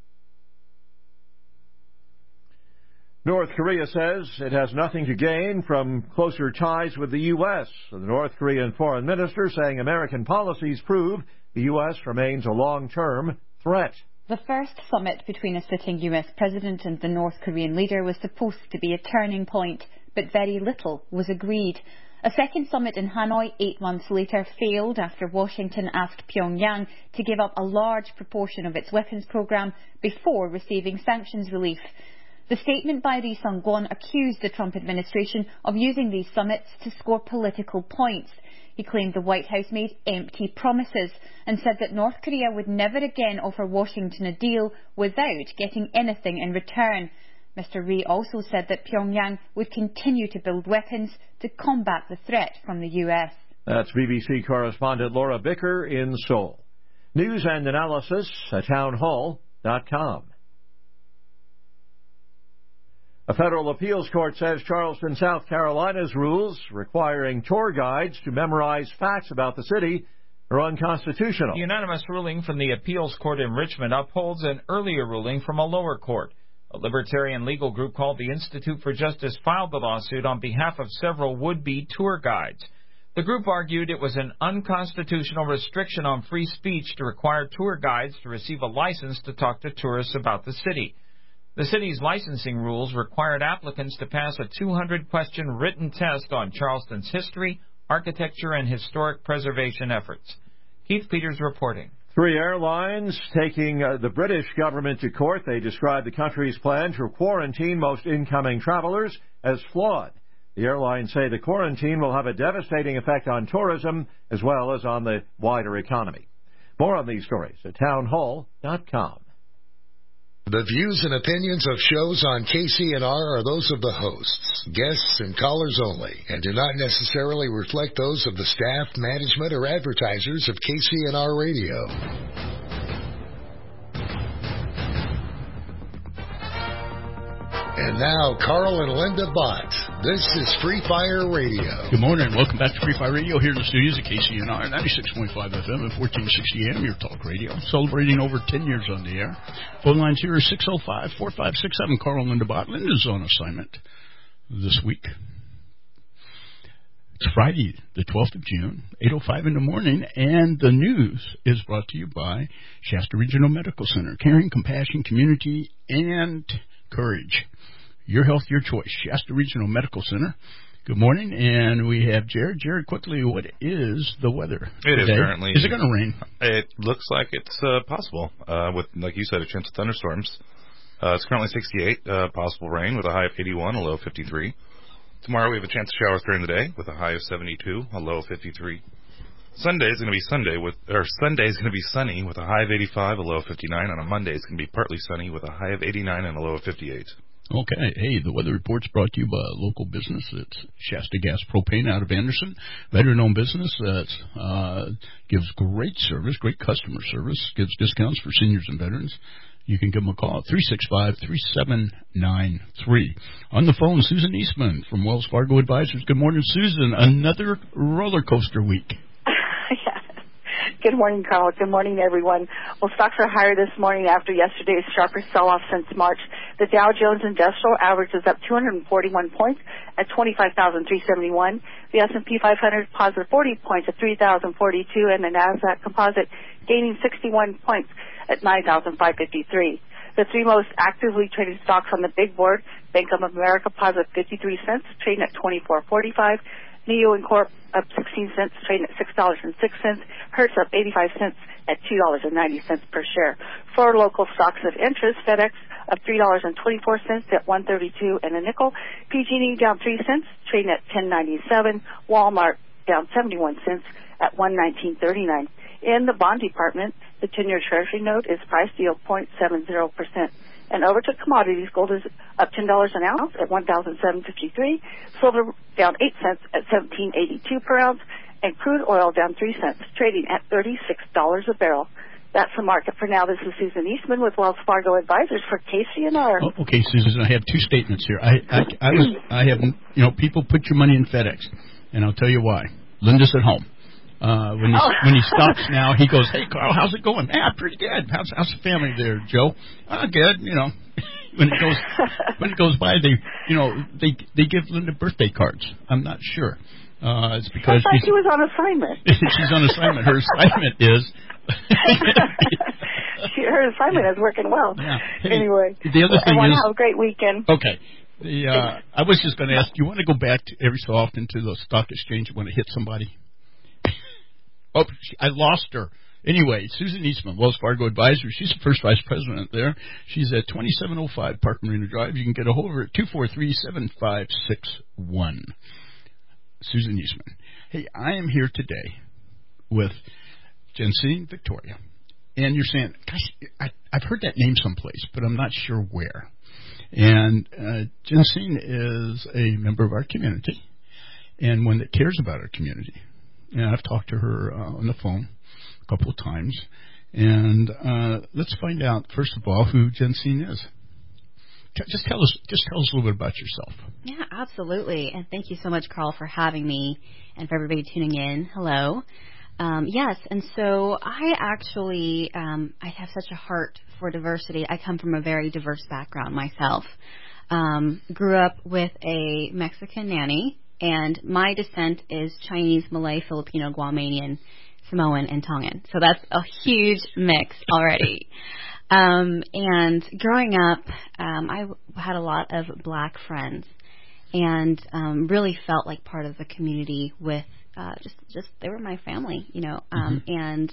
Speaker 6: North Korea says it has nothing to gain from closer ties with the U.S. The North Korean foreign minister saying American policies prove the U.S. remains a long-term threat.
Speaker 27: The first summit between a sitting U.S. president and the North Korean leader was supposed to be a turning point, but very little was agreed. A second summit in Hanoi 8 months later failed after Washington asked Pyongyang to give up a large proportion of its weapons program before receiving sanctions relief. The statement by Ri Sung-kwon accused the Trump administration of using these summits to score political points. He claimed the White House made empty promises and said that North Korea would never again offer Washington a deal without getting anything in return. Mr. Ri also said that Pyongyang would continue to build weapons to combat the threat from the U.S.
Speaker 6: That's BBC correspondent Laura Bicker in Seoul. News and analysis at townhall.com. A federal appeals court says Charleston, South Carolina's rules requiring tour guides to memorize facts about the city are unconstitutional.
Speaker 28: The unanimous ruling from the appeals court in Richmond upholds an earlier ruling from a lower court. A libertarian legal group called the Institute for Justice filed the lawsuit on behalf of several would-be tour guides. The group argued it was an unconstitutional restriction on free speech to require tour guides to receive a license to talk to tourists about the city. The city's licensing rules required applicants to pass a 200-question written test on Charleston's history, architecture, and historic preservation efforts. Keith Peters reporting.
Speaker 6: 3 airlines taking the British government to court. They describe the country's plan to quarantine most incoming travelers as flawed. The airlines say the quarantine will have a devastating effect on tourism as well as on the wider economy. More on these stories at townhall.com.
Speaker 7: The views and opinions of shows on KCNR are those of the hosts, guests, and callers only, and do not necessarily reflect those of the staff, management, or advertisers of KCNR Radio. And now, Carl and Linda Bott. This is Free Fire Radio.
Speaker 3: Good morning. Welcome back to Free Fire Radio here in the studios at KCNR, 96.5 FM and 1460 AM, your talk radio. Celebrating over 10 years on the air. Phone lines here are 605-4567. Carl and Linda Bott. Linda's on assignment this week. It's Friday, the 12th of June, 8:05 in the morning, and the news is brought to you by Shasta Regional Medical Center. Caring, compassion, community, and courage. Your health, your choice. Shasta Regional Medical Center. Good morning, and we have Jared. Jared, quickly, what is the weather
Speaker 4: It
Speaker 3: today?
Speaker 4: is currently.
Speaker 3: Is it going to rain?
Speaker 4: It looks like it's possible, with, like you said, a chance of thunderstorms. It's currently 68, possible rain with a high of 81, a low of 53. Tomorrow we have a chance of showers during the day with a high of 72, a low of 53. Sunday is going to be sunny with a high of 85, a low of 59. On a Monday it's going to be partly sunny with a high of 89 and a low of 58.
Speaker 3: Okay. Hey, the weather report's brought to you by a local business. It's Shasta Gas Propane out of Anderson. Veteran-owned business that gives great service, great customer service, gives discounts for seniors and veterans. You can give them a call at 365-3793. On the phone, Susan Eastman from Wells Fargo Advisors. Good morning, Susan. Another roller coaster week.
Speaker 8: Good morning, Carl. Good morning, everyone. Well, stocks are higher this morning after yesterday's sharpest sell-off since March. The Dow Jones Industrial Average is up 241 points at 25,371. The S&P 500 positive 40 points at 3,042, and the Nasdaq Composite gaining 61 points at 9,553. The three most actively traded stocks on the big board: Bank of America positive 53 cents, trading at 24.45. NEO and Corp up 16 cents, trading at $6.06. Hertz up 85 cents at $2.90 per share. For local stocks of interest, FedEx up $3.24 at $1.32 and a nickel. PG&E down 3 cents, trading at $10.97. Walmart down 71 cents at $119.39. In the bond department, the 10-year Treasury note is priced yield 0.70%. And over to commodities, gold is up $10 an ounce at $1,753. Silver down 8 cents at $17.82 per ounce. And crude oil down 3 cents, trading at $36 a barrel. That's the market for now. This is Susan Eastman with Wells Fargo Advisors for KCNR.
Speaker 3: Oh, okay, Susan, I have two statements here. I have, people put your money in FedEx, and I'll tell you why. Linda's at home. When he stops now, he goes, "Hey, Carl, how's it going?" "Yeah, pretty good. How's the family there, Joe?" "Good." When it goes by, they give Linda birthday cards. I'm not sure. It's because
Speaker 8: I thought she was on assignment.
Speaker 3: She's on assignment. Her assignment is.
Speaker 8: Her assignment is working well.
Speaker 3: Yeah. Hey,
Speaker 8: anyway,
Speaker 3: the other thing
Speaker 8: everyone
Speaker 3: is,
Speaker 8: have a great weekend.
Speaker 3: Okay. I was just going to ask, do you want to go back every so often to the stock exchange when it hit somebody? Oh, I lost her. Anyway, Susan Eastman, Wells Fargo Advisors. She's the first vice president there. She's at 2705 Park Marina Drive. You can get a hold of her at 243-7561. Susan Eastman. Hey, I am here today with Jensine Victoria. And you're saying, gosh, I've heard that name someplace, but I'm not sure where. And Jensine is a member of our community and one that cares about our community. And I've talked to her on the phone a couple of times. And let's find out, first of all, who Jensine is. Just tell us a little bit about yourself.
Speaker 9: Yeah, absolutely. And thank you so much, Carl, for having me and for everybody tuning in. Hello. Yes, and so I actually I have such a heart for diversity. I come from a very diverse background myself. Grew up with a Mexican nanny, and my descent is Chinese, Malay, Filipino, Guamanian, Samoan, and Tongan. So that's a huge mix already. And growing up, I had a lot of black friends, and really felt like part of the community with just they were my family, and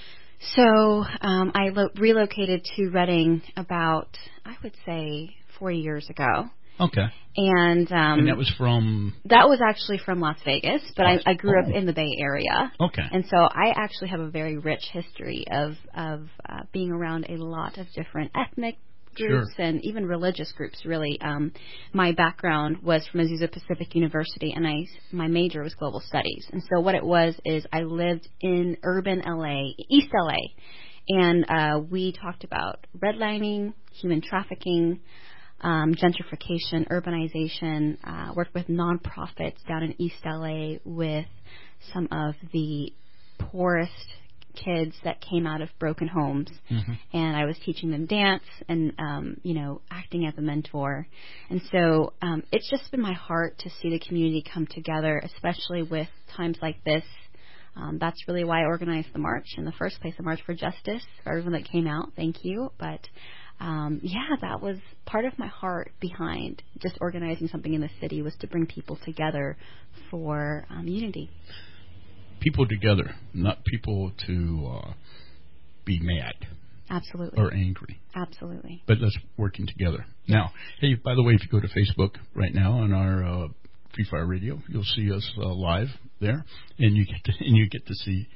Speaker 9: so I relocated to Redding about, I would say, 4 years ago.
Speaker 3: Okay.
Speaker 9: And
Speaker 3: that was from?
Speaker 9: That was actually from Las Vegas, but I grew up in the Bay Area.
Speaker 3: Okay.
Speaker 9: And so I actually have a very rich history of being around a lot of different ethnic groups and even religious groups, really. My background was from Azusa Pacific University, and my major was global studies. And so what it was is I lived in urban LA, East LA, and we talked about redlining, human trafficking, gentrification, urbanization, worked with nonprofits down in East LA with some of the poorest kids that came out of broken homes, and I was teaching them dance and acting as a mentor. And so it's just been my heart to see the community come together, especially with times like this. That's really why I organized the march in the first place, the March for Justice, for everyone that came out. Thank you. But that was part of my heart behind just organizing something in the city, was to bring people together for unity.
Speaker 3: People together, not people to be mad.
Speaker 9: Absolutely.
Speaker 3: Or angry.
Speaker 9: Absolutely.
Speaker 3: But let's working together. Now, hey, by the way, if you go to Facebook right now on our Free Fire Radio, you'll see us live there, and you get to see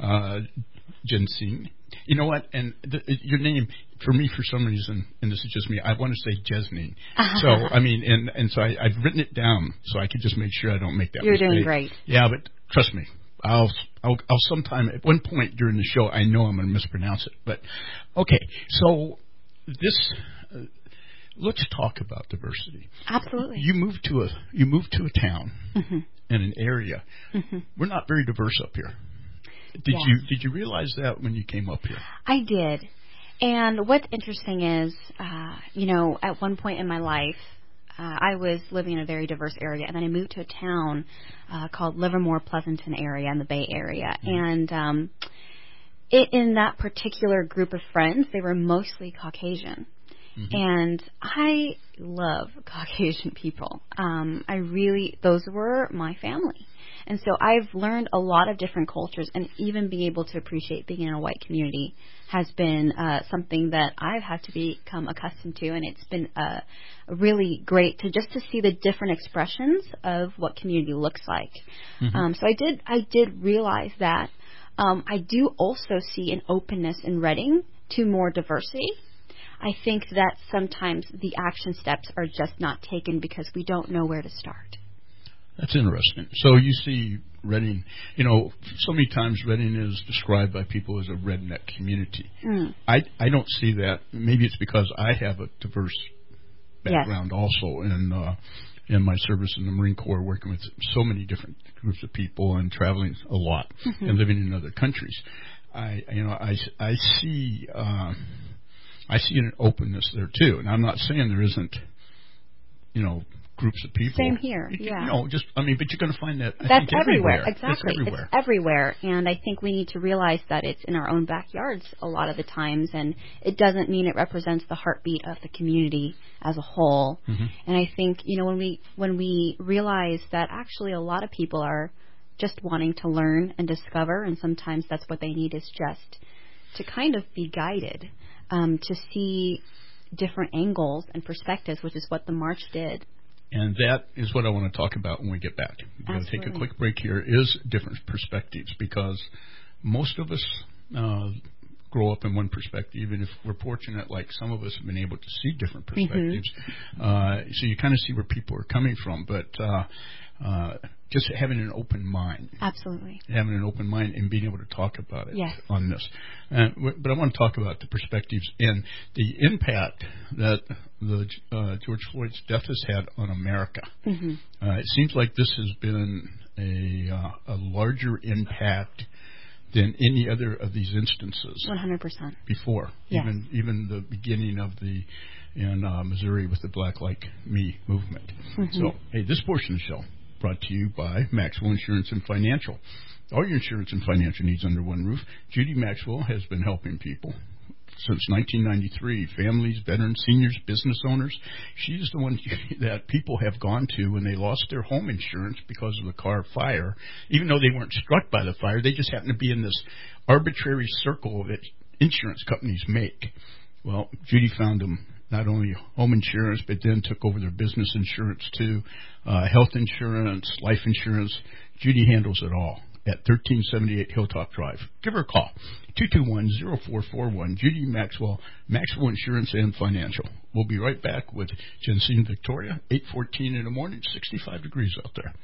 Speaker 3: Jensine. You know what? And your name, for me, for some reason, and this is just me, I want to say Jesnine. So, I mean, and so I've written it down so I could just make sure I don't make that
Speaker 9: You're
Speaker 3: mistake.
Speaker 9: Doing great.
Speaker 3: Yeah, but trust me. I'll sometime at one point during the show, I know I'm going to mispronounce it. But okay, so let's talk about diversity.
Speaker 9: Absolutely.
Speaker 3: You moved to a town in an area. We're not very diverse up here. Did you realize that when you came up here?
Speaker 9: I did. And what's interesting is, at one point in my life, I was living in a very diverse area, and then I moved to a town called Livermore, Pleasanton area in the Bay Area. And in that particular group of friends, they were mostly Caucasian. And I love Caucasian people. Those were my family. And so I've learned a lot of different cultures, and even being able to appreciate being in a white community has been something that I've had to become accustomed to, and it's been really great to see the different expressions of what community looks like. So I did realize that. I do also see an openness in Redding to more diversity. I think that sometimes the action steps are just not taken because we don't know where to start.
Speaker 3: That's interesting. So you see Redding, so many times Redding is described by people as a redneck community. I don't see that. Maybe it's because I have a diverse background also in my service in the Marine Corps, working with so many different groups of people and traveling a lot and living in other countries. I see an openness there too, and I'm not saying there isn't, groups of people.
Speaker 9: Same here,
Speaker 3: but you're going to find that.
Speaker 9: That's everywhere.
Speaker 3: Exactly.
Speaker 9: It's everywhere, and I think we need to realize that it's in our own backyards a lot of the times, and it doesn't mean it represents the heartbeat of the community as a whole. And I think when we realize that actually a lot of people are just wanting to learn and discover, and sometimes that's what they need, is just to kind of be guided, to see different angles and perspectives, which is what the march did.
Speaker 3: And that is what I want to talk about when we get back. We're going to take a quick break here. Is different perspectives, because most of us grow up in one perspective, even if we're fortunate, like some of us have been able to see different perspectives. So you kind of see where people are coming from, but just having an open mind.
Speaker 9: Absolutely.
Speaker 3: Having an open mind and being able to talk about it on this. But I want to talk about the perspectives and the impact that the George Floyd's death has had on America. It seems like this has been a larger impact than any other of these instances.
Speaker 9: 100%.
Speaker 3: Before.
Speaker 9: Yes.
Speaker 3: Even the beginning of in Missouri with the Black Like Me movement. So, hey, this portion of the show brought to you by Maxwell Insurance and Financial. All your insurance and financial needs under one roof. Judy Maxwell has been helping people since 1993. Families, veterans, seniors, business owners. She's the one that people have gone to when they lost their home insurance because of the car fire. Even though they weren't struck by the fire, they just happened to be in this arbitrary circle that insurance companies make. Well, Judy found them not only home insurance, but then took over their business insurance too, health insurance, life insurance. Judy handles it all at 1378 Hilltop Drive. Give her a call, 221-0441. Judy Maxwell, Maxwell Insurance and Financial. We'll be right back with Jensine Victoria, 8:14 in the morning, 65 degrees out there.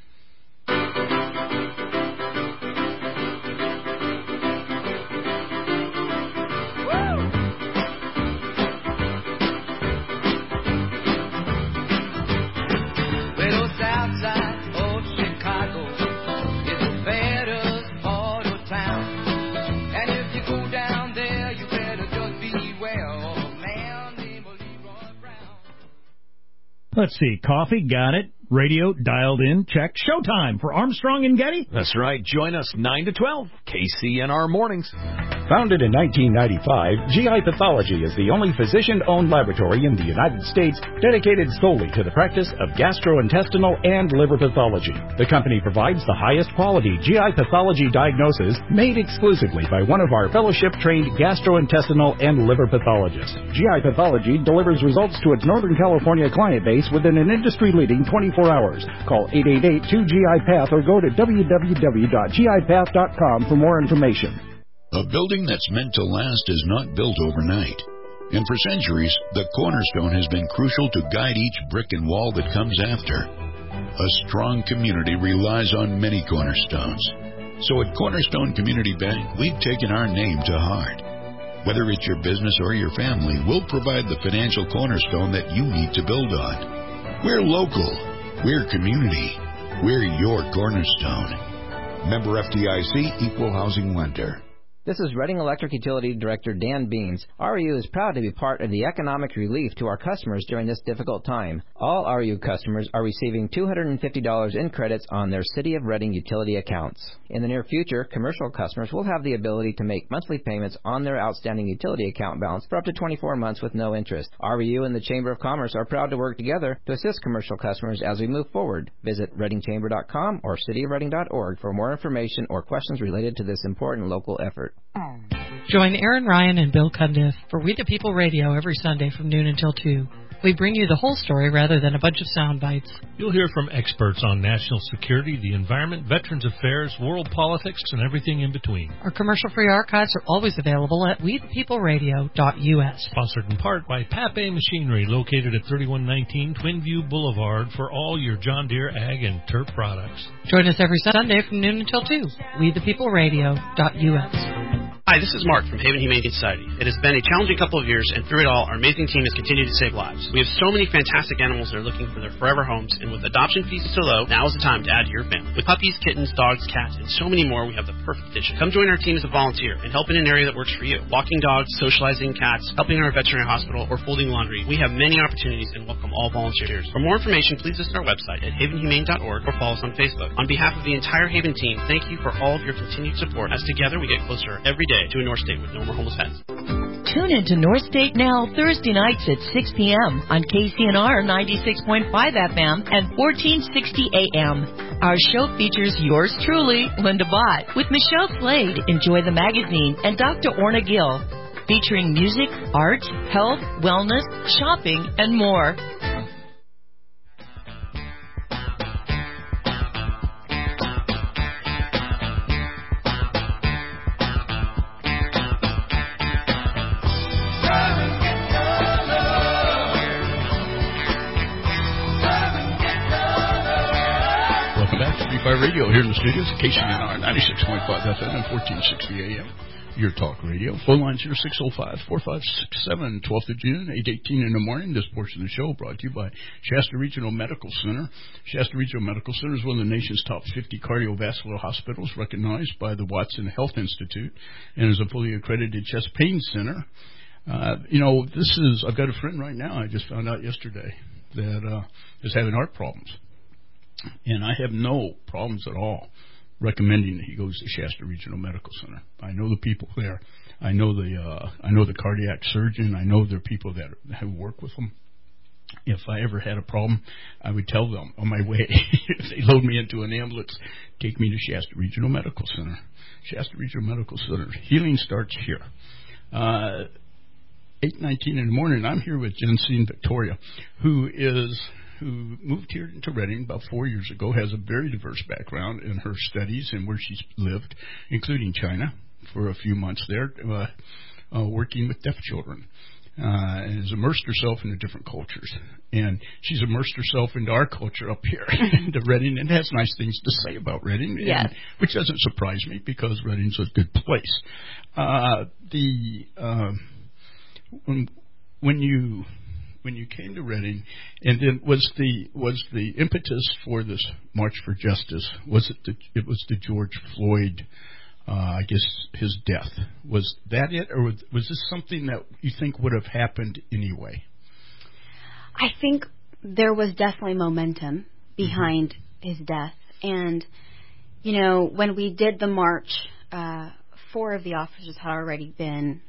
Speaker 11: Let's see. Coffee, got it. Radio, dialed in, check. Showtime for Armstrong and Getty.
Speaker 2: That's right. Join us 9 to 12, KCNR Mornings. Founded in 1995, GI Pathology is the only physician-owned laboratory in the United States dedicated solely to the practice of gastrointestinal and liver pathology. The company provides the highest quality GI pathology diagnosis made exclusively by one of our fellowship-trained gastrointestinal and liver pathologists. GI Pathology delivers results to its Northern California client base within an industry-leading 24 hours. Call 888-2GI-PATH or go to www.gipath.com for more information.
Speaker 12: A building that's meant to last is not built overnight. And for centuries, the cornerstone has been crucial to guide each brick and wall that comes after. A strong community relies on many cornerstones. So at Cornerstone Community Bank, we've taken our name to heart. Whether it's your business or your family, we'll provide the financial cornerstone that you need to build on. We're local. We're community. We're your cornerstone. Member FDIC, Equal Housing Lender.
Speaker 13: This is Reading Electric Utility Director Dan Beans. RU is proud to be part of the economic relief to our customers during this difficult time. All RU customers are receiving $250 in credits on their City of Reading utility accounts. In the near future, commercial customers will have the ability to make monthly payments on their outstanding utility account balance for up to 24 months with no interest. RU and the Chamber of Commerce are proud to work together to assist commercial customers as we move forward. Visit readingchamber.com or cityofreading.org for more information or questions related to this important local effort.
Speaker 14: Join Aaron Ryan and Bill Cundiff for We the People Radio every Sunday from noon until 2. We bring you the whole story rather than a bunch of sound bites.
Speaker 15: You'll hear from experts on national security, the environment, veterans affairs, world politics, and everything in between.
Speaker 14: Our commercial-free archives are always available at wethepeopleradio.us.
Speaker 15: Sponsored in part by Pape Machinery, located at 3119 Twinview Boulevard, for all your John Deere ag and turf products.
Speaker 14: Join us every Sunday from noon until 2. wethepeopleradio.us.
Speaker 16: Hi, this is Mark from Haven Humane Society. It has been a challenging couple of years, and through it all, our amazing team has continued to save lives. We have so many fantastic animals that are looking for their forever homes, and with adoption fees so low, now is the time to add to your family. With puppies, kittens, dogs, cats, and so many more, we have the perfect addition. Come join our team as a volunteer and help in an area that works for you. Walking dogs, socializing cats, helping in our veterinary hospital, or folding laundry. We have many opportunities and welcome all volunteers. For more information, please visit our website at havenhumane.org or follow us on Facebook. On behalf of the entire Haven team, thank you for all of your continued support, as together we get closer every day to a North State with no more homeless pets.
Speaker 22: Tune in to North State Now Thursday nights at 6 p.m. on KCNR 96.5 FM and 1460 AM. Our show features yours truly, Linda Bott, with Michelle Slade, Enjoy the Magazine, and Dr. Orna Gill, featuring music, art, health, wellness, shopping, and more.
Speaker 3: By radio here in the studios at KCNR 96.5 FM and 1460 AM. Your talk radio. Phone lines here 605-4567, 12th of June, 8:18 in the morning. This portion of the show brought to you by Shasta Regional Medical Center. Shasta Regional Medical Center is one of the nation's top 50 cardiovascular hospitals, recognized by the Watson Health Institute, and is a fully accredited chest pain center. I've got a friend right now, I just found out yesterday, that is having heart problems. And I have no problems at all. recommending that he goes to Shasta Regional Medical Center. I know the people there. I know the cardiac surgeon. I know the people that who work with him. If I ever had a problem, I would tell them on my way, if they load me into an ambulance, take me to Shasta Regional Medical Center. Shasta Regional Medical Center. Healing starts here. 8:19 in the morning, I'm here with Jensine Victoria, who moved here to Redding about 4 years ago, has a very diverse background in her studies and where she's lived, including China for a few months there, working with deaf children. And has immersed herself into different cultures. And she's immersed herself into our culture up here, into Redding, and has nice things to say about Redding,
Speaker 9: yes.
Speaker 3: Which doesn't surprise me because Redding's a good place. When you came to Redding, and then was the impetus for this March for Justice, was it was the George Floyd, I guess, his death. Was that it, or was this something that you think would have happened anyway?
Speaker 9: I think there was definitely momentum behind his death. And, when we did the march, 4 of the officers had already been,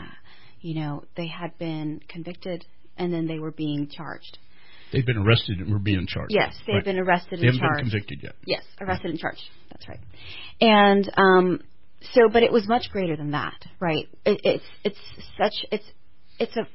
Speaker 9: they had been convicted, and then they were being charged.
Speaker 3: They've been arrested and were being charged.
Speaker 9: Yes, they've been arrested and charged.
Speaker 3: They haven't been convicted yet.
Speaker 9: Yes, arrested and charged. That's right. And but it was much greater than that, right? It's a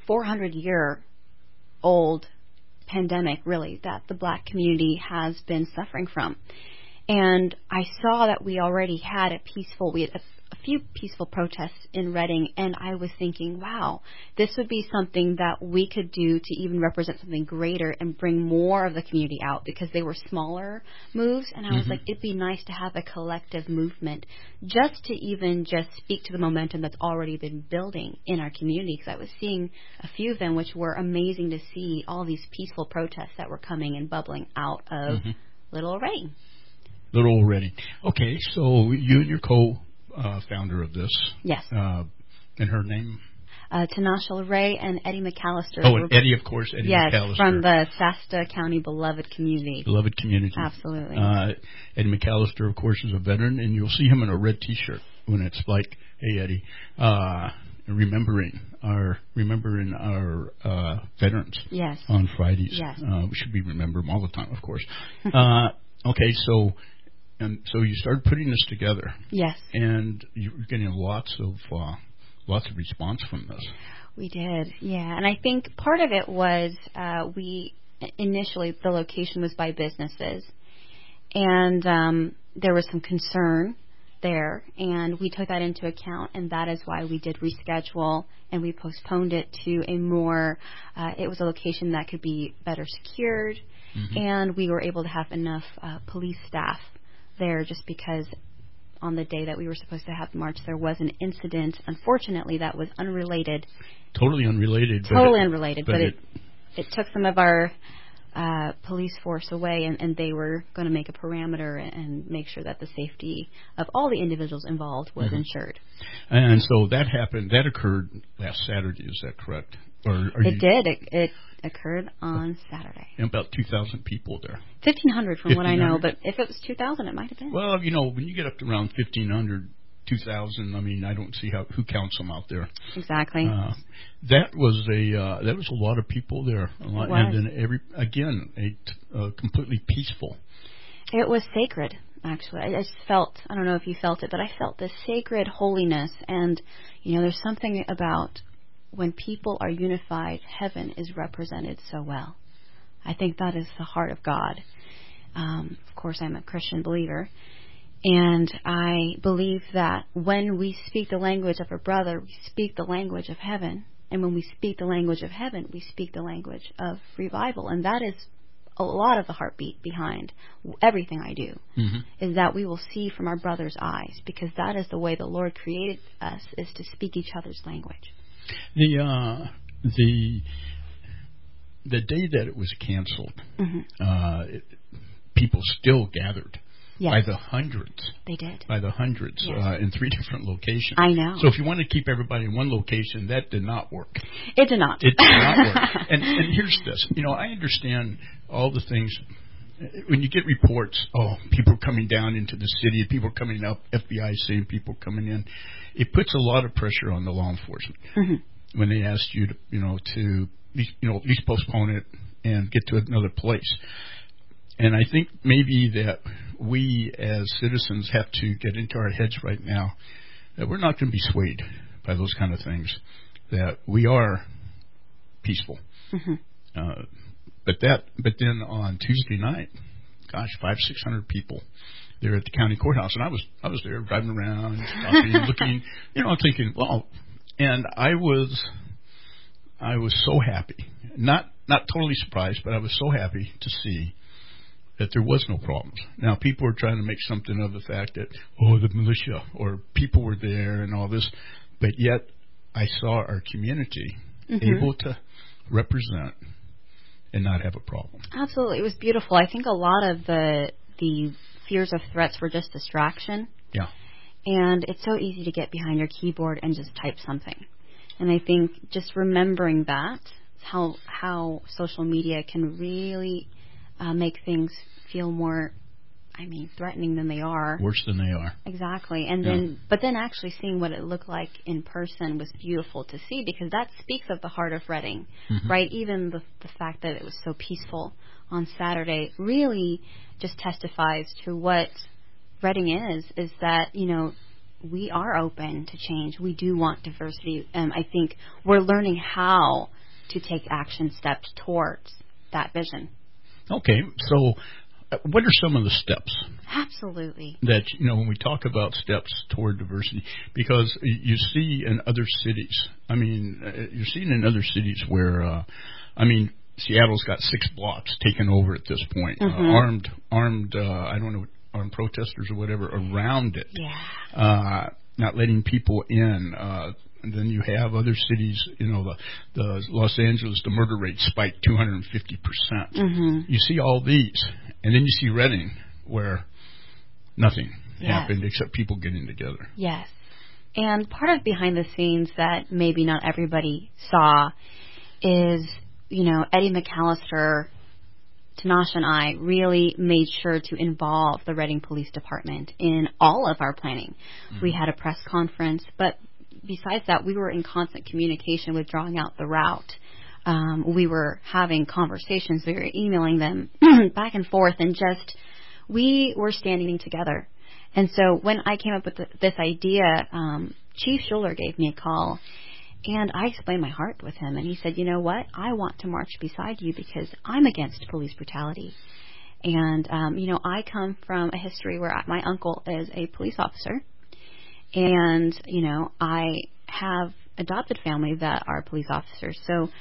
Speaker 9: 400-year-old pandemic, really, that the Black community has been suffering from. And I saw that we already had a few peaceful protests in Redding, and I was thinking, wow, this would be something that we could do to even represent something greater and bring more of the community out, because they were smaller moves, and I was like, it'd be nice to have a collective movement just to speak to the momentum that's already been building in our community, because I was seeing a few of them, which were amazing to see, all these peaceful protests that were coming and bubbling out of Little Old Redding.
Speaker 3: Little Old Redding. Okay, so you and your founder of this.
Speaker 9: Yes.
Speaker 3: And her name?
Speaker 9: Tanasha LeRae and Eddie McAllister.
Speaker 3: Oh, and Eddie, of course, Eddie McAllister.
Speaker 9: Yes, from the Shasta County Beloved Community.
Speaker 3: Beloved Community.
Speaker 9: Absolutely.
Speaker 3: Eddie McAllister, of course, is a veteran, and you'll see him in a red T-shirt when it's like, hey, Eddie, remembering our veterans.
Speaker 9: Yes.
Speaker 3: On Fridays.
Speaker 9: Yes.
Speaker 3: We should remember them all the time, of course. Okay, so you started putting this together.
Speaker 9: Yes.
Speaker 3: And you're getting lots of response from this.
Speaker 9: We did, yeah. And I think part of it was initially the location was by businesses, and there was some concern there, and we took that into account, and that is why we did reschedule, and we postponed it to a more, it was a location that could be better secured, and we were able to have enough police staff there, just because on the day that we were supposed to have the march, there was an incident, unfortunately, that was unrelated.
Speaker 3: Totally unrelated.
Speaker 9: But it took some of our police force away, and they were going to make a parameter and make sure that the safety of all the individuals involved was ensured.
Speaker 3: And so that occurred last Saturday, is that correct?
Speaker 9: It occurred on Saturday.
Speaker 3: And about 2,000 people there.
Speaker 9: 1,500 from what I know, but if it was 2,000, it might have been.
Speaker 3: Well, when you get up to around 1,500, 2,000, I mean, I don't see who counts them out there.
Speaker 9: Exactly.
Speaker 3: That was a lot of people there. And then completely peaceful.
Speaker 9: It was sacred, actually. I just felt, I don't know if you felt it, but I felt this sacred holiness, and there's something about when people are unified, heaven is represented so well. I think that is the heart of God. Of course, I'm a Christian believer, and I believe that when we speak the language of a brother, we speak the language of heaven, and when we speak the language of heaven, we speak the language of revival, and that is a lot of the heartbeat behind everything I do, is that we will see from our brother's eyes, because that is the way the Lord created us, is to speak each other's language.
Speaker 3: The day that it was canceled, people still gathered.
Speaker 9: Yes.
Speaker 3: By the hundreds.
Speaker 9: They did.
Speaker 3: By the hundreds,
Speaker 9: yes.
Speaker 3: In 3 different locations.
Speaker 9: I know.
Speaker 3: So if you want to keep everybody in one location, that did not work.
Speaker 9: It did not.
Speaker 3: It did not work. And here's this. I understand all the things when you get reports, people are coming down into the city, people are coming up, FBI saying people are coming in, it puts a lot of pressure on the law enforcement when they ask you to, to at least postpone it and get to another place. And I think maybe that we as citizens have to get into our heads right now that we're not going to be swayed by those kind of things, that we are peaceful. But then on Tuesday night, 500-600 people there at the county courthouse, and I was there driving around, stopping, looking, thinking, wow. And I was so happy, not totally surprised, but I was so happy to see that there was no problems. Now, people are trying to make something of the fact that, the militia or people were there and all this, but yet I saw our community able to represent and not have a problem.
Speaker 9: Absolutely. It was beautiful. I think a lot of the fears of threats were just distraction.
Speaker 3: Yeah.
Speaker 9: And it's so easy to get behind your keyboard and just type something. And I think just remembering that, how social media can really make things feel more, threatening than they are.
Speaker 3: Worse than they are.
Speaker 9: Exactly. And then actually seeing what it looked like in person was beautiful to see, because that speaks of the heart of Reading, right? Even the fact that it was so peaceful on Saturday really just testifies to what Reading is that, we are open to change. We do want diversity. And I think we're learning how to take action steps towards that vision.
Speaker 3: Okay, so what are some of the steps?
Speaker 9: Absolutely.
Speaker 3: That, when we talk about steps toward diversity, because you see in other cities, you're seeing in other cities where, Seattle's got 6 blocks taken over at this point, armed, I don't know, armed protesters or whatever around it, not letting people in. And then you have other cities, the Los Angeles, the murder rate spiked 250%. You see all these, and then you see Reading, where nothing happened except people getting together.
Speaker 9: Yes. And part of behind the scenes that maybe not everybody saw is, Eddie McAllister, Tinashe, and I really made sure to involve the Reading Police Department in all of our planning. We had a press conference, but besides that, we were in constant communication with drawing out the route. We were having conversations. We were emailing them back and forth, and we were standing together. And so when I came up with this idea, Chief Schuler gave me a call, and I explained my heart with him. And he said, you know what? I want to march beside you because I'm against police brutality. And, I come from a history where my uncle is a police officer. And, I have adopted family that are police officers.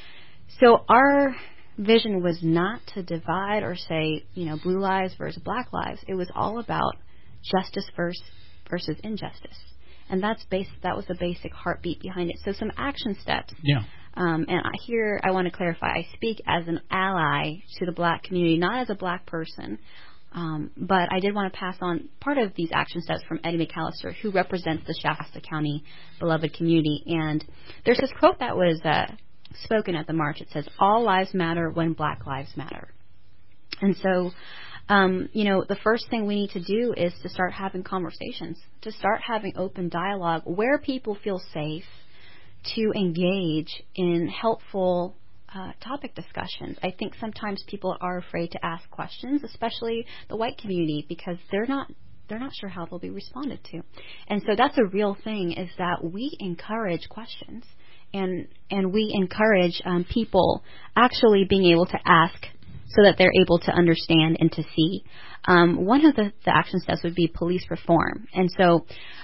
Speaker 9: So our vision was not to divide or say, blue lives versus black lives. It was all about justice versus injustice. And that was the basic heartbeat behind it. So some action steps.
Speaker 3: Yeah.
Speaker 9: And I want to clarify, I speak as an ally to the black community, not as a black person. But I did want to pass on part of these action steps from Eddie McAllister, who represents the Shasta County beloved community. And there's this quote that was spoken at the march. It says, "All lives matter when black lives matter." And so, the first thing we need to do is to start having conversations, to start having open dialogue where people feel safe to engage in helpful topic discussions. I think sometimes people are afraid to ask questions, especially the white community, because they're not sure how they'll be responded to. And so that's a real thing, is that we encourage questions and we encourage people actually being able to ask so that they're able to understand and to see. One of the action steps would be police reform. And so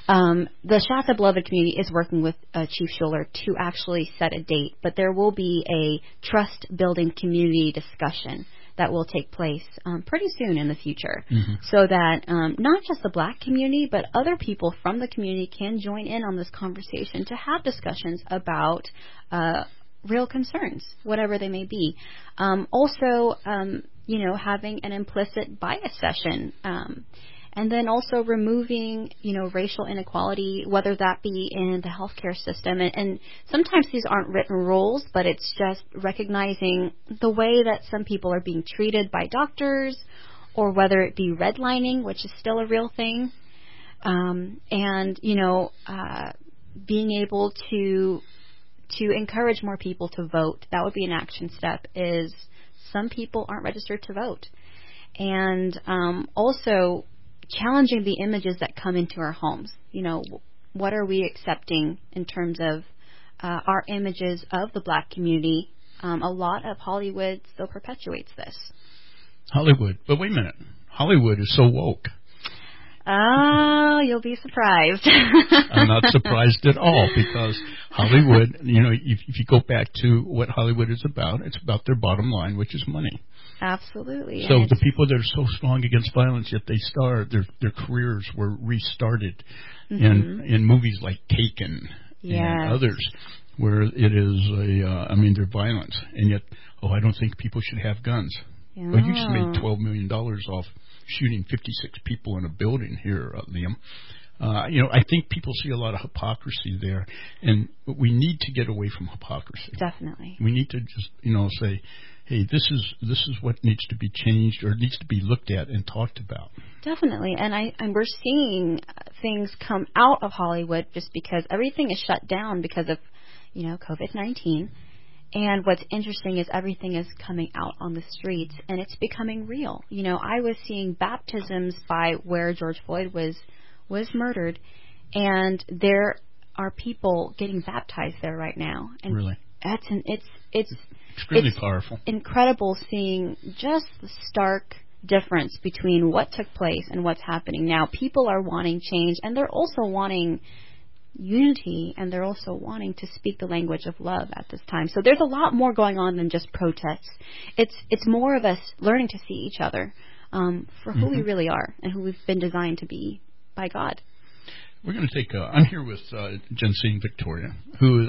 Speaker 9: the Shasta Beloved community is working with Chief Schuler to actually set a date, but there will be a trust-building community discussion that will take place pretty soon in the future, so that not just the black community, but other people from the community can join in on this conversation to have discussions about real concerns, whatever they may be. Also, having an implicit bias session, and then also removing, racial inequality, whether that be in the healthcare system. And sometimes these aren't written rules, but it's just recognizing the way that some people are being treated by doctors or whether it be redlining, which is still a real thing, and being able to encourage more people to vote. That would be an action step. Is some people aren't registered to vote, and also challenging the images that come into our homes. What are we accepting in terms of our images of the black community? A lot of Hollywood still perpetuates this.
Speaker 3: Hollywood. But wait a minute. Hollywood is so woke.
Speaker 9: Oh, you'll be surprised.
Speaker 3: I'm not surprised at all, because Hollywood, if you go back to what Hollywood is about, it's about their bottom line, which is money.
Speaker 9: Absolutely.
Speaker 3: So the people that are so strong against violence, yet they their careers were restarted in movies like Taken and others, where it is they're violent, and yet, I don't think people should have guns.
Speaker 9: Yeah.
Speaker 3: Well, you just made $12 million off shooting 56 people in a building here, Liam. I think people see a lot of hypocrisy there, and we need to get away from hypocrisy.
Speaker 9: Definitely.
Speaker 3: We need to just, say, hey, this is what needs to be changed or needs to be looked at and talked about.
Speaker 9: Definitely, and we're seeing things come out of Hollywood just because everything is shut down because of, COVID-19. And what's interesting is everything is coming out on the streets, and it's becoming real. I was seeing baptisms by where George Floyd was murdered, and there are people getting baptized there right now. And
Speaker 3: really?
Speaker 9: It's
Speaker 3: extremely powerful.
Speaker 9: Incredible seeing just the stark difference between what took place and what's happening now. People are wanting change, and they're also wanting unity, and they're also wanting to speak the language of love at this time. So there's a lot more going on than just protests. It's more of us learning to see each other for who we really are and who we've been designed to be by God.
Speaker 3: We're going to take. I'm here with Jensine Victoria, who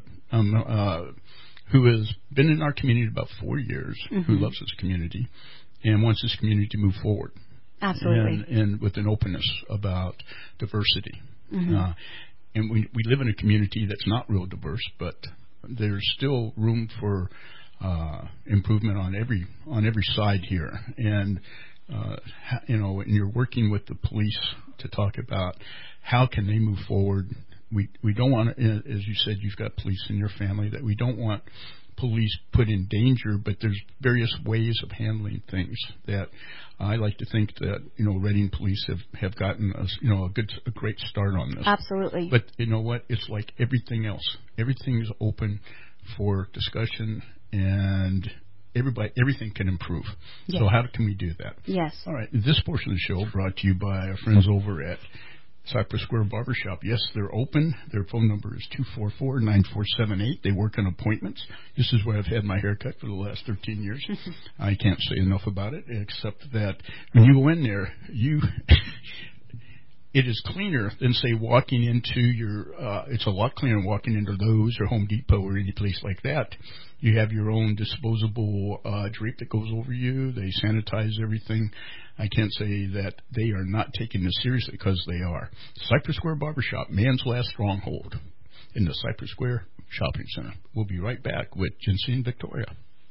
Speaker 3: has been in our community about 4 years, who loves this community and wants this community to move forward.
Speaker 9: Absolutely.
Speaker 3: And with an openness about diversity. And we live in a community that's not real diverse, but there's still room for improvement on every side here. And and you're working with the police to talk about how can they move forward. We don't want, as you said, you've got police in your family, that we don't want police put in danger, but there's various ways of handling things that I like to think that, Reading police have gotten us, a great start on this.
Speaker 9: Absolutely.
Speaker 3: But you know what? It's like everything else. Everything is open for discussion, and everything can improve.
Speaker 9: Yes.
Speaker 3: So how can we do that?
Speaker 9: Yes.
Speaker 3: All right. This portion of the show brought to you by our friends over at Cypress Square Barbershop. Yes, they're open. Their phone number is 244-9478. They work on appointments. This is where I've had my hair cut for the last 13 years. I can't say enough about it, except that when you go in there, it is cleaner than, say, walking into it's a lot cleaner than walking into Lowe's or Home Depot or any place like that. You have your own disposable drape that goes over you. They sanitize everything. I can't say that they are not taking this seriously, because they are. Cypress Square Barbershop, man's last stronghold in the Cypress Square Shopping Center. We'll be right back with Jensine Victoria.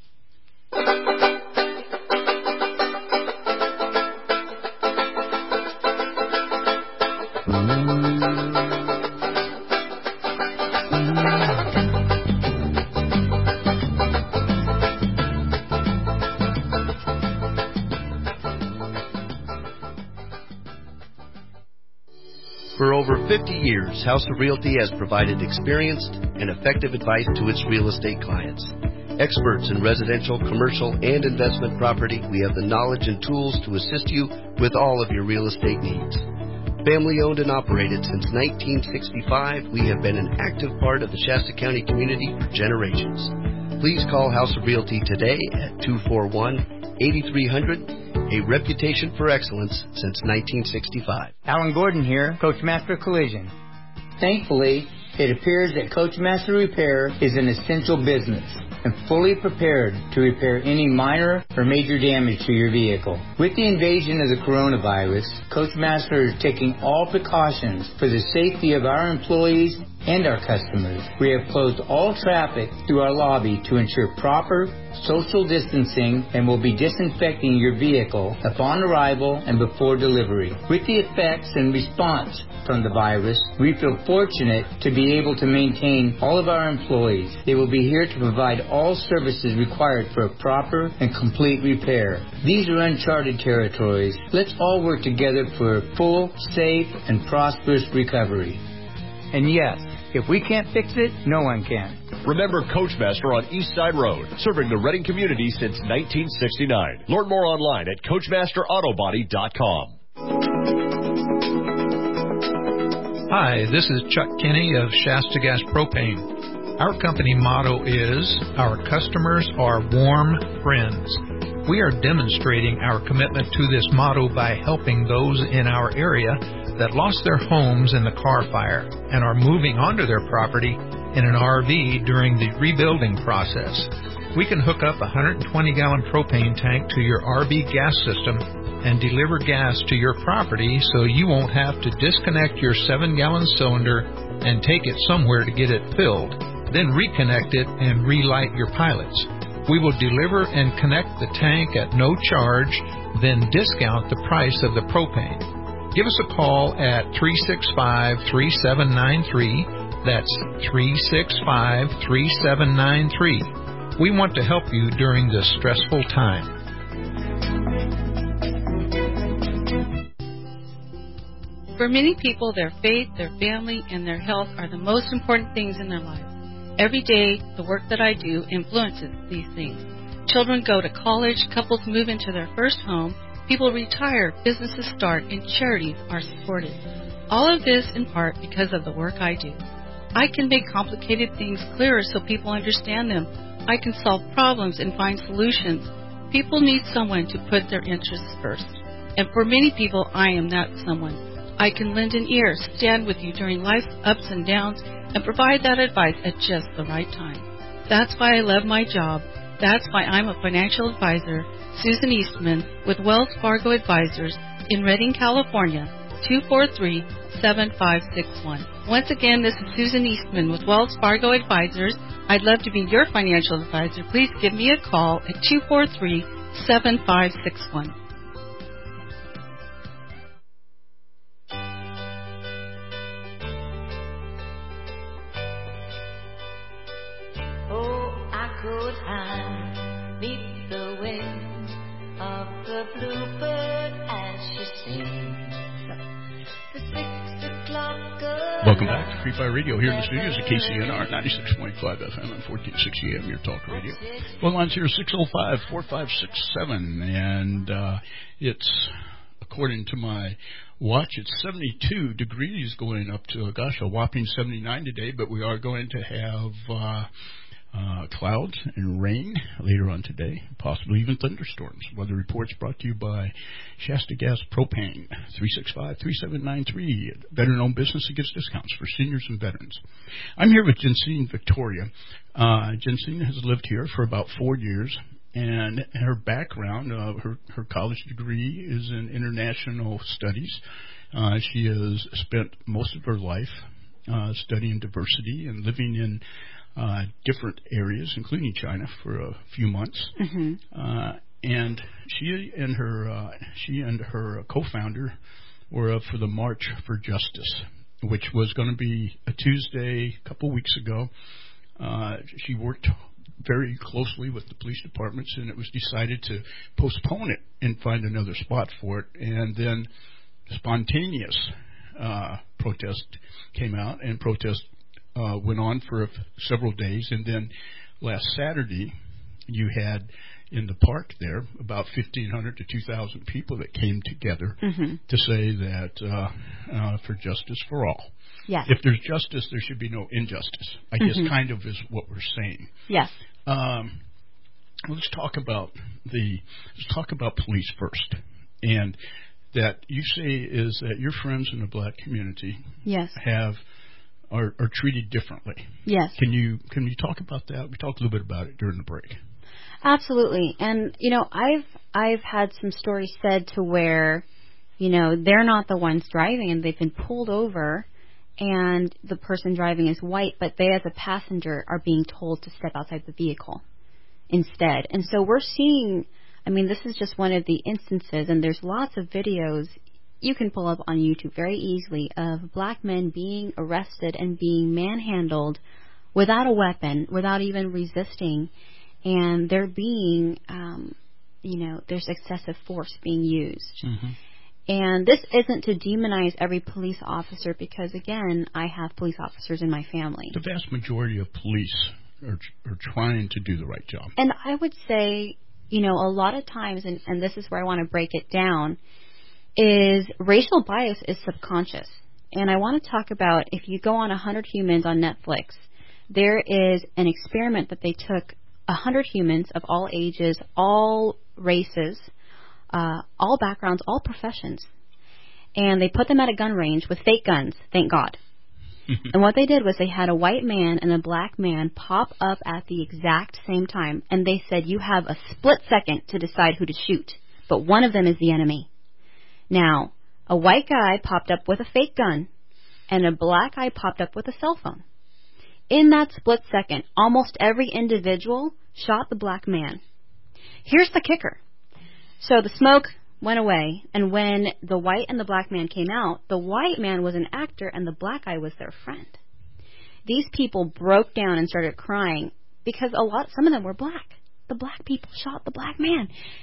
Speaker 1: For over 50 years, House of Realty has provided experienced and effective advice to its real estate clients. Experts in residential, commercial, and investment property, we have the knowledge and tools to assist you with all of your real estate needs. Family owned and operated since 1965, we have been an active part of the Shasta County community for generations. Please call House of Realty today at 241-8300. A reputation for excellence since 1965.
Speaker 5: Alan Gordon here, Coachmaster Collision. Thankfully, it appears that Coachmaster Repair is an essential business and fully prepared to repair any minor or major damage to your vehicle. With the invasion of the coronavirus, Coachmaster is taking all precautions for the safety of our employees and our customers. We have closed all traffic through our lobby to ensure proper social distancing and will be disinfecting your vehicle upon arrival and before delivery. With the effects and response from the virus, we feel fortunate to be able to maintain all of our employees. They will be here to provide all services required for a proper and complete repair. These are uncharted territories. Let's all work together for a full, safe, and prosperous recovery.
Speaker 10: And yes, if we can't fix it, no one can.
Speaker 17: Remember Coachmaster on East Side Road, serving the Reading community since 1969. Learn more online at CoachmasterAutobody.com.
Speaker 18: Hi, this is Chuck Kinney of Shasta Gas Propane. Our company motto is, our customers are warm friends. We are demonstrating our commitment to this motto by helping those in our area that lost their homes in the Carr Fire and are moving onto their property in an RV during the rebuilding process. We can hook up a 120-gallon propane tank to your RV gas system and deliver gas to your property so you won't have to disconnect your 7-gallon cylinder and take it somewhere to get it filled, then reconnect it and relight your pilots. We will deliver and connect the tank at no charge, then discount the price of the propane. Give us a call at 365-3793. That's 365-3793. We want to help you during this stressful time.
Speaker 19: For many people, their faith, their family, and their health are the most important things in their lives. Every day, the work that I do influences these things. Children go to college, couples move into their first home, people retire, businesses start, and charities are supported. All of this in part because of the work I do. I can make complicated things clearer so people understand them. I can solve problems and find solutions. People need someone to put their interests first. And for many people, I am that someone. I can lend an ear, stand with you during life's ups and downs, and provide that advice at just the right time. That's why I love my job. That's why I'm a financial advisor, Susan Eastman, with Wells Fargo Advisors in Redding, California, 243-7561. Once again, this is Susan Eastman with Wells Fargo Advisors. I'd love to be your financial advisor. Please give me a call at 243-7561.
Speaker 3: Welcome back to Free Fire Radio here in the studios at KCNR 96.5 FM and 1460 AM, your talk radio. Phone lines here 605-4567, and it's, according to my watch, it's 72 degrees going up to, a whopping 79 today, but we are going to have clouds and rain later on today, possibly even thunderstorms. Weather reports brought to you by Shasta Gas Propane, 365-3793. Veteran-owned business that gives discounts for seniors and veterans. I'm here with Jensine Victoria. Jensine has lived here for about 4 years, and her background, her college degree is in international studies. She has spent most of her life studying diversity and living in different areas, including China, for a few months. Mm-hmm. And she and her co-founder were up for the March for Justice, which was going to be a Tuesday a couple weeks ago. She worked very closely with the police departments, and it was decided to postpone it and find another spot for it. And then spontaneous protest came out, and protest went on for several days, and then last Saturday you had in the park there about 1,500 to 2,000 people that came together to say that for justice for all.
Speaker 9: Yes.
Speaker 3: If there's justice, there should be no injustice, I guess kind of is what we're saying.
Speaker 9: Yes.
Speaker 3: Let's talk about police first, and that you say is that your friends in the black community are treated differently.
Speaker 9: Yes.
Speaker 3: Can you talk about that? We talked a little bit about it during the break.
Speaker 9: Absolutely. And I've had some stories said to where they're not the ones driving and they've been pulled over and the person driving is white, but they as a passenger are being told to step outside the vehicle instead. And so we're seeing, I mean, this is just one of the instances, and there's lots of videos you can pull up on YouTube very easily of black men being arrested and being manhandled without a weapon, without even resisting, and they're being, there's excessive force being used.
Speaker 3: Mm-hmm.
Speaker 9: And this isn't to demonize every police officer because, again, I have police officers in my family.
Speaker 3: The vast majority of police are trying to do the right job.
Speaker 9: And I would say, a lot of times, and this is where I want to break it down, is racial bias is subconscious. And I want to talk about, if you go on 100 Humans on Netflix, there is an experiment that they took 100 humans of all ages, all races, all backgrounds, all professions, and they put them at a gun range with fake guns, thank God. And what they did was they had a white man and a black man pop up at the exact same time, and they said, you have a split second to decide who to shoot, but one of them is the enemy. Now, a white guy popped up with a fake gun, and a black guy popped up with a cell phone. In that split second, almost every individual shot the black man. Here's the kicker. So the smoke went away, and when the white and the black man came out, the white man was an actor and the black guy was their friend. These people broke down and started crying because some of them were black. The black people shot the black man.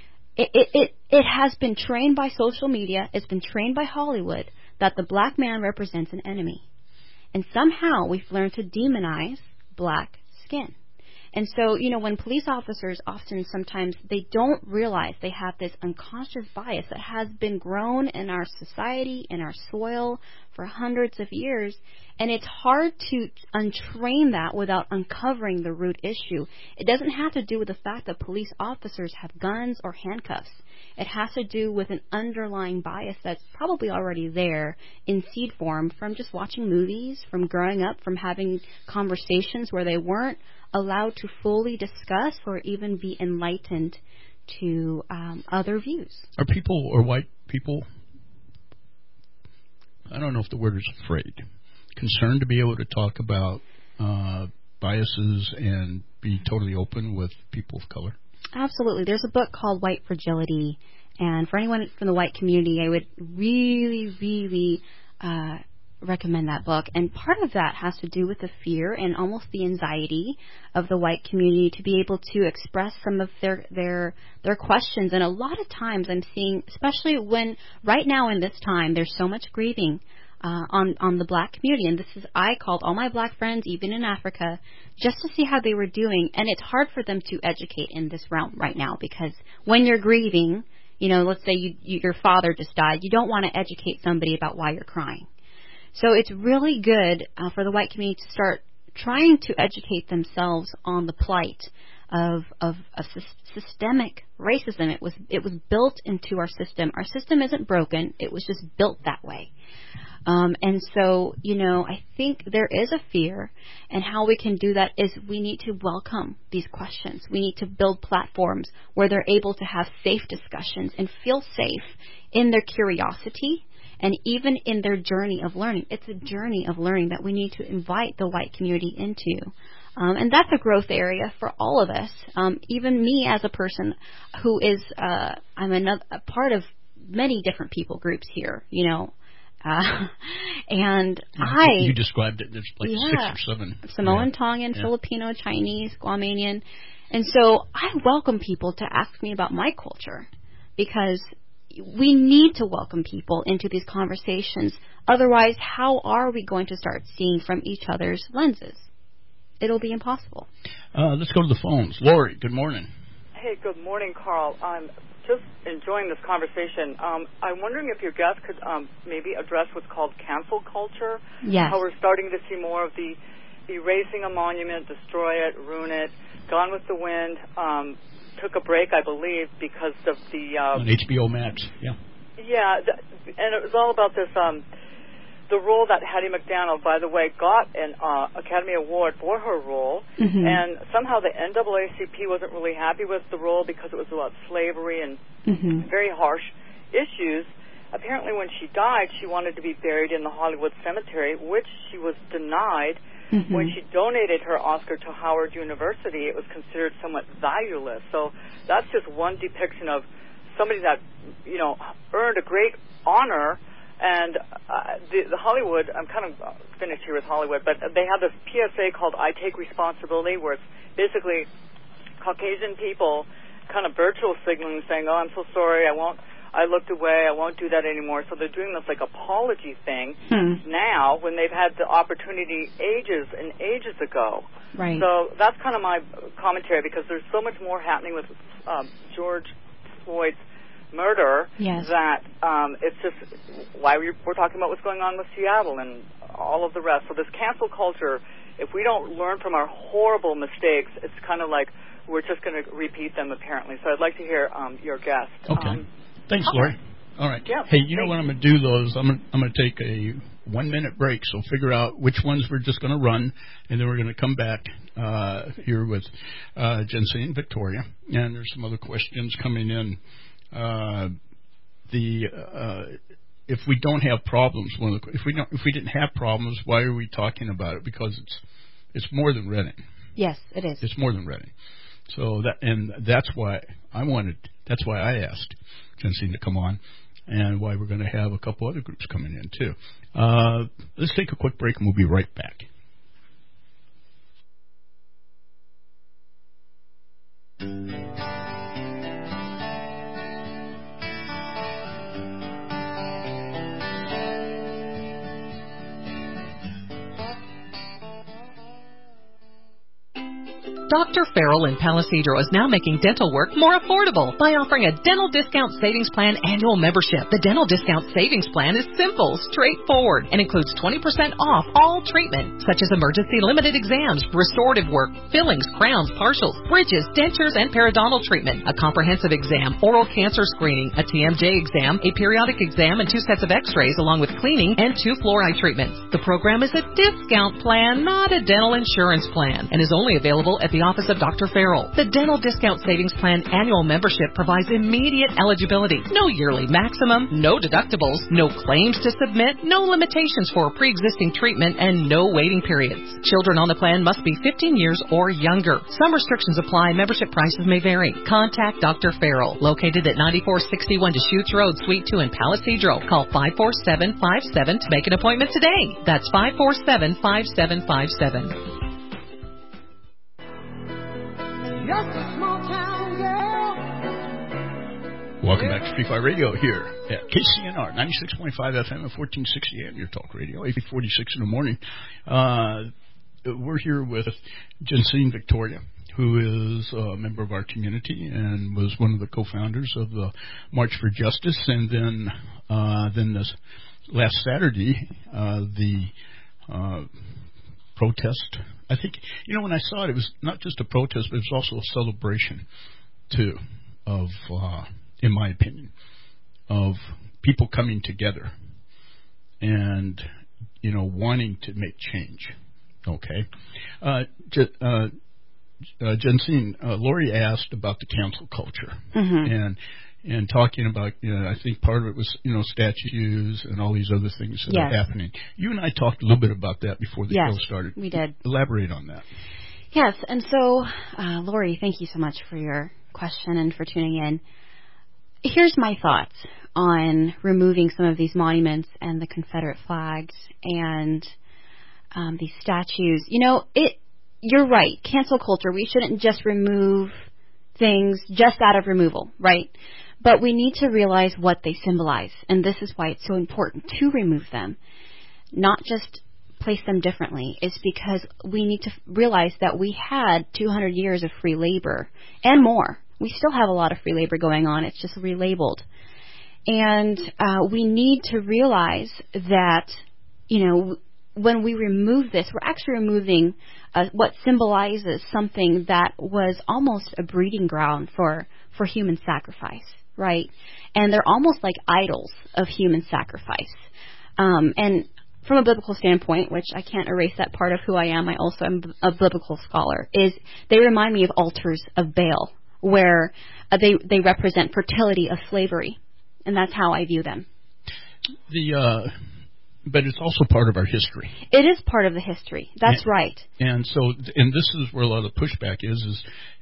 Speaker 9: It has been trained by social media, it's been trained by Hollywood that the black man represents an enemy. And somehow we've learned to demonize black skin. And so, when police officers sometimes they don't realize they have this unconscious bias that has been grown in our society, in our soil for hundreds of years, and it's hard to untrain that without uncovering the root issue. It doesn't have to do with the fact that police officers have guns or handcuffs. It has to do with an underlying bias that's probably already there in seed form from just watching movies, from growing up, from having conversations where they weren't allowed to fully discuss or even be enlightened to other views.
Speaker 3: Are people, or white people, I don't know if the word is afraid, concerned to be able to talk about biases and be totally open with people of color?
Speaker 9: Absolutely. There's a book called White Fragility, and for anyone from the white community, I would really, really recommend that book. And part of that has to do with the fear and almost the anxiety of the white community to be able to express some of their questions. And a lot of times I'm seeing, especially when right now in this time, there's so much grieving on the black community. And I called all my black friends, even in Africa, just to see how they were doing. And it's hard for them to educate in this realm right now because when you're grieving, let's say your father just died, you don't want to educate somebody about why you're crying. So it's really good for the white community to start trying to educate themselves on the plight of systemic racism. It was built into our system. Our system isn't broken. It was just built that way. And so, I think there is a fear, and how we can do that is we need to welcome these questions. We need to build platforms where they're able to have safe discussions and feel safe in their curiosity and even in their journey of learning. It's a journey of learning that we need to invite the white community into. And that's a growth area for all of us. Even me as a person who is, I'm a part of many different people groups here, and
Speaker 3: you described it. There's like 6 or 7.
Speaker 9: Samoan, Tongan, Filipino, Chinese, Guamanian. And so I welcome people to ask me about my culture because we need to welcome people into these conversations. Otherwise, how are we going to start seeing from each other's lenses? It'll be impossible.
Speaker 3: Let's go to the phones. Lori, good morning.
Speaker 20: Hey, good morning, Carl. I'm just enjoying this conversation. I'm wondering if your guest could maybe address what's called cancel culture.
Speaker 9: Yes.
Speaker 20: How we're starting to see more of the erasing a monument, destroy it, ruin it. Gone with the Wind took a break, I believe, because of the...
Speaker 3: on HBO Max, yeah.
Speaker 20: Yeah, and it was all about this... the role that Hattie McDaniel, by the way, got an Academy Award for her role, and somehow the NAACP wasn't really happy with the role because it was about slavery and very harsh issues. apparently when she died, she wanted to be buried in the Hollywood Cemetery, which she was denied.
Speaker 9: Mm-hmm.
Speaker 20: When she donated her Oscar to Howard University, it was considered somewhat valueless. So that's just one depiction of somebody that, you know, earned a great honor. And the Hollywood, I'm kind of finished here with Hollywood, but they have this PSA called I Take Responsibility, where it's basically Caucasian people kind of virtual signaling, saying, oh, I'm so sorry, I looked away, I won't do that anymore. So they're doing this like apology thing now when they've had the opportunity ages and ages ago.
Speaker 9: Right.
Speaker 20: So that's kind of my commentary, because there's so much more happening with George Floyd's murder that it's just why we're talking about what's going on with Seattle and all of the rest. So this cancel culture, if we don't learn from our horrible mistakes, it's kind of like we're just going to repeat them, apparently. So I'd like to hear your guest.
Speaker 3: Okay. Thanks, Lori. All right.
Speaker 20: Yeah,
Speaker 3: hey, you know what I'm going to do, though, is I'm going to take a 1-minute break, so figure out which ones we're just going to run, and then we're going to come back here with Jensine Victoria, and there's some other questions coming in. If we don't have problems, if we didn't have problems, why are we talking about it? Because it's more than Reading.
Speaker 9: Yes, it is.
Speaker 3: It's more than Reading. So that's why I asked Jensine to come on, and why we're going to have a couple other groups coming in too. Let's take a quick break, and we'll be right back.
Speaker 6: Dr. Farrell in Palisadro is now making dental work more affordable by offering a Dental Discount Savings Plan annual membership. The Dental Discount Savings Plan is simple, straightforward, and includes 20% off all treatment, such as emergency limited exams, restorative work, fillings, crowns, partials, bridges, dentures, and periodontal treatment, a comprehensive exam, oral cancer screening, a TMJ exam, a periodic exam, and 2 sets of x-rays, along with cleaning and 2 fluoride treatments. The program is a discount plan, not a dental insurance plan, and is only available at the office of Dr. Farrell. The Dental Discount Savings Plan annual membership provides immediate eligibility, no yearly maximum, no deductibles, no claims to submit, no limitations for pre-existing treatment, and no waiting periods. Children on the plan must be 15 years or younger. Some restrictions apply. Membership prices may vary. Contact Dr. Farrell, located at 9461 Deschutes Road, Suite 2 in Palisadro. Call 547-57 to make an appointment today. That's 547-5757.
Speaker 21: Just a small town girl.
Speaker 3: Welcome back to Street Fight Radio here at KCNR 96.5 FM and 1460 AM, your talk radio, 8:46 in the morning. We're here with Jensine Victoria, who is a member of our community and was one of the co-founders of the March for Justice. And then this last Saturday, the protest. I think, when I saw it, it was not just a protest, but it was also a celebration, too, of, in my opinion, of people coming together and, wanting to make change. Okay. Jensine, Lori asked about the cancel culture.
Speaker 9: Mm-hmm.
Speaker 3: And talking about, I think part of it was, statues and all these other things that are happening. You and I talked a little bit about that before the show started.
Speaker 9: We did.
Speaker 3: Elaborate on that.
Speaker 9: Yes, and so, Lori, thank you so much for your question and for tuning in. Here's my thoughts on removing some of these monuments and the Confederate flags and these statues. You're right, cancel culture, we shouldn't just remove things just out of removal, right? But we need to realize what they symbolize, and this is why it's so important to remove them, not just place them differently. It's because we need to realize that we had 200 years of free labor and more. We still have a lot of free labor going on. It's just relabeled. And we need to realize that, when we remove this, we're actually removing what symbolizes something that was almost a breeding ground for human sacrifice, right? And they're almost like idols of human sacrifice. And from a biblical standpoint, which I can't erase that part of who I am, I also am a biblical scholar, is they remind me of altars of Baal, where they represent fertility of slavery. And that's how I view them.
Speaker 3: But it's also part of our history.
Speaker 9: It is part of the history. That's right.
Speaker 3: And so, and this is where a lot of the pushback is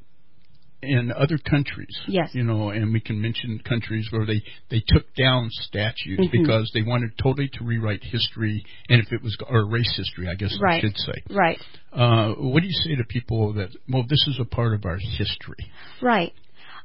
Speaker 3: in other countries.
Speaker 9: Yes.
Speaker 3: And we can mention countries where they took down statues because they wanted totally to rewrite history, and if it was, or race history, I guess I should say.
Speaker 9: Right.
Speaker 3: What do you say to people that, this is a part of our history?
Speaker 9: Right.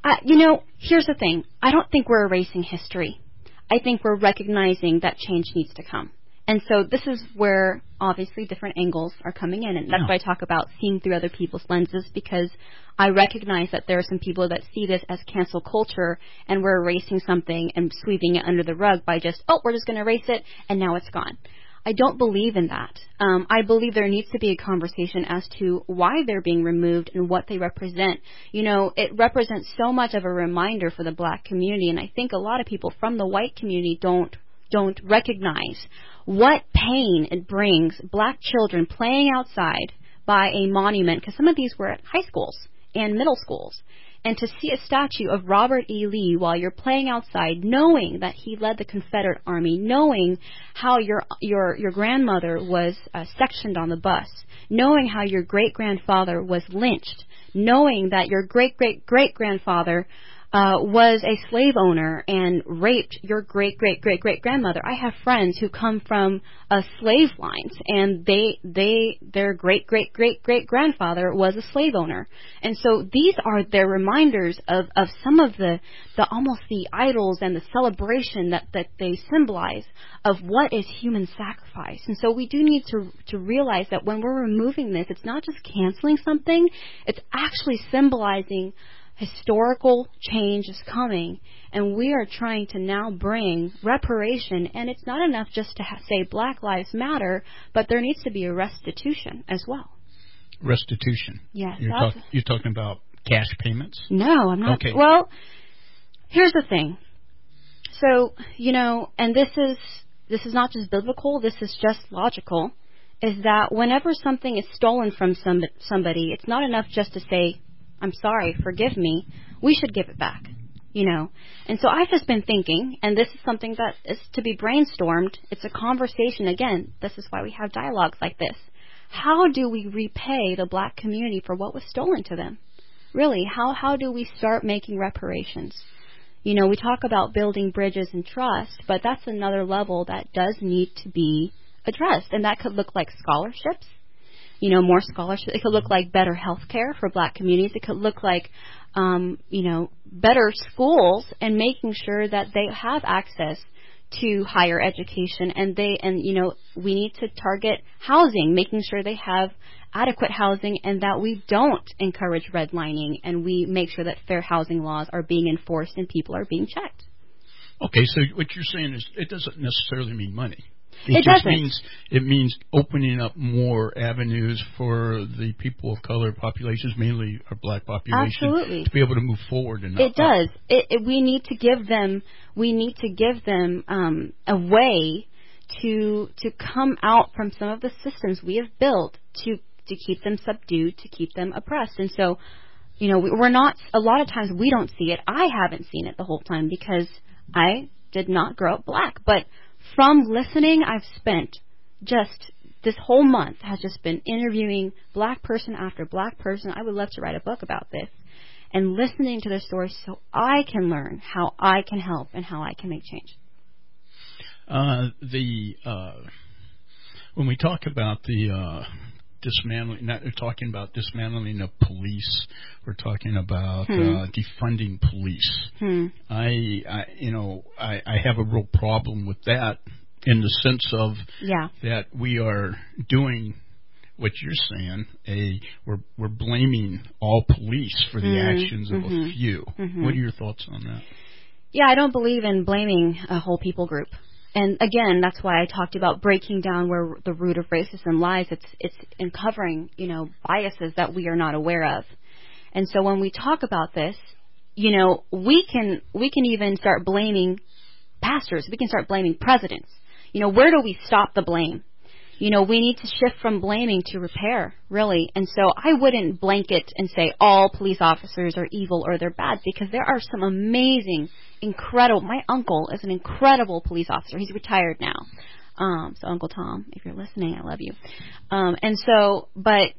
Speaker 9: Here's the thing. I don't think we're erasing history. I think we're recognizing that change needs to come. And so this is where, obviously, different angles are coming in. And that's why I talk about seeing through other people's lenses, because I recognize that there are some people that see this as cancel culture, and we're erasing something and sweeping it under the rug by just, we're just going to erase it, and now it's gone. I don't believe in that. I believe there needs to be a conversation as to why they're being removed and what they represent. It represents so much of a reminder for the black community, and I think a lot of people from the white community don't recognize what pain it brings black children playing outside by a monument, because some of these were at high schools and middle schools. And to see a statue of Robert E. Lee while you're playing outside, knowing that he led the Confederate Army, knowing how your grandmother was sectioned on the bus, knowing how your great-grandfather was lynched, knowing that your great-great-great-grandfather was a slave owner and raped your great-great-great-great-grandmother. I have friends who come from slave lines, and their great-great-great-great-grandfather was a slave owner. And so these are their reminders of some of the almost the idols and the celebration that they symbolize of what is human sacrifice. And so we do need to realize that when we're removing this, it's not just canceling something, it's actually symbolizing historical change is coming, and we are trying to now bring reparation. And it's not enough just to say Black Lives Matter, but there needs to be a restitution as well.
Speaker 3: Restitution?
Speaker 9: Yes.
Speaker 3: You're talking about cash payments?
Speaker 9: No, I'm not.
Speaker 3: Okay.
Speaker 9: Well, here's the thing. So, and this is not just biblical, this is just logical, is that whenever something is stolen from somebody, it's not enough just to say, I'm sorry, forgive me. We should give it back, And so I've just been thinking, and this is something that is to be brainstormed. It's a conversation. Again, this is why we have dialogues like this. How do we repay the black community for what was stolen to them? Really, how do we start making reparations? We talk about building bridges and trust, but that's another level that does need to be addressed. And that could look like scholarships. More scholarships. It could look like better health care for black communities. It could look like, better schools and making sure that they have access to higher education. And we need to target housing, making sure they have adequate housing, and that we don't encourage redlining, and we make sure that fair housing laws are being enforced and people are being checked.
Speaker 3: Okay, so what you're saying is it doesn't necessarily mean money.
Speaker 9: It
Speaker 3: just
Speaker 9: doesn't.
Speaker 3: It means opening up more avenues for the people of color populations, mainly our black population,
Speaker 9: Absolutely.
Speaker 3: to be able to move forward. And
Speaker 9: it does. We need to give them. We need to give them a way to come out from some of the systems we have built to keep them subdued, to keep them oppressed. And so, we're not. A lot of times we don't see it. I haven't seen it the whole time because I did not grow up black, but from listening, I've spent just this whole month has just been interviewing black person after black person. I would love to write a book about this, and listening to their stories so I can learn how I can help and how I can make change.
Speaker 3: When we talk about the dismantling, not talking about dismantling of police, we're talking about defunding police. I have a real problem with that in the sense of that we are doing what you're saying. We're blaming all police for the actions of a few. What are your thoughts on that?
Speaker 9: Yeah, I don't believe in blaming a whole people group. And again, that's why I talked about breaking down where the root of racism lies. It's uncovering, biases that we are not aware of. And so when we talk about this, we can even start blaming pastors. We can start blaming presidents. Where do we stop the blame? We need to shift from blaming to repair, really. And so I wouldn't blanket and say all police officers are evil or they're bad, because there are some amazing incredible. My uncle is an incredible police officer. He's retired now. So Uncle Tom, if you're listening, I love you. But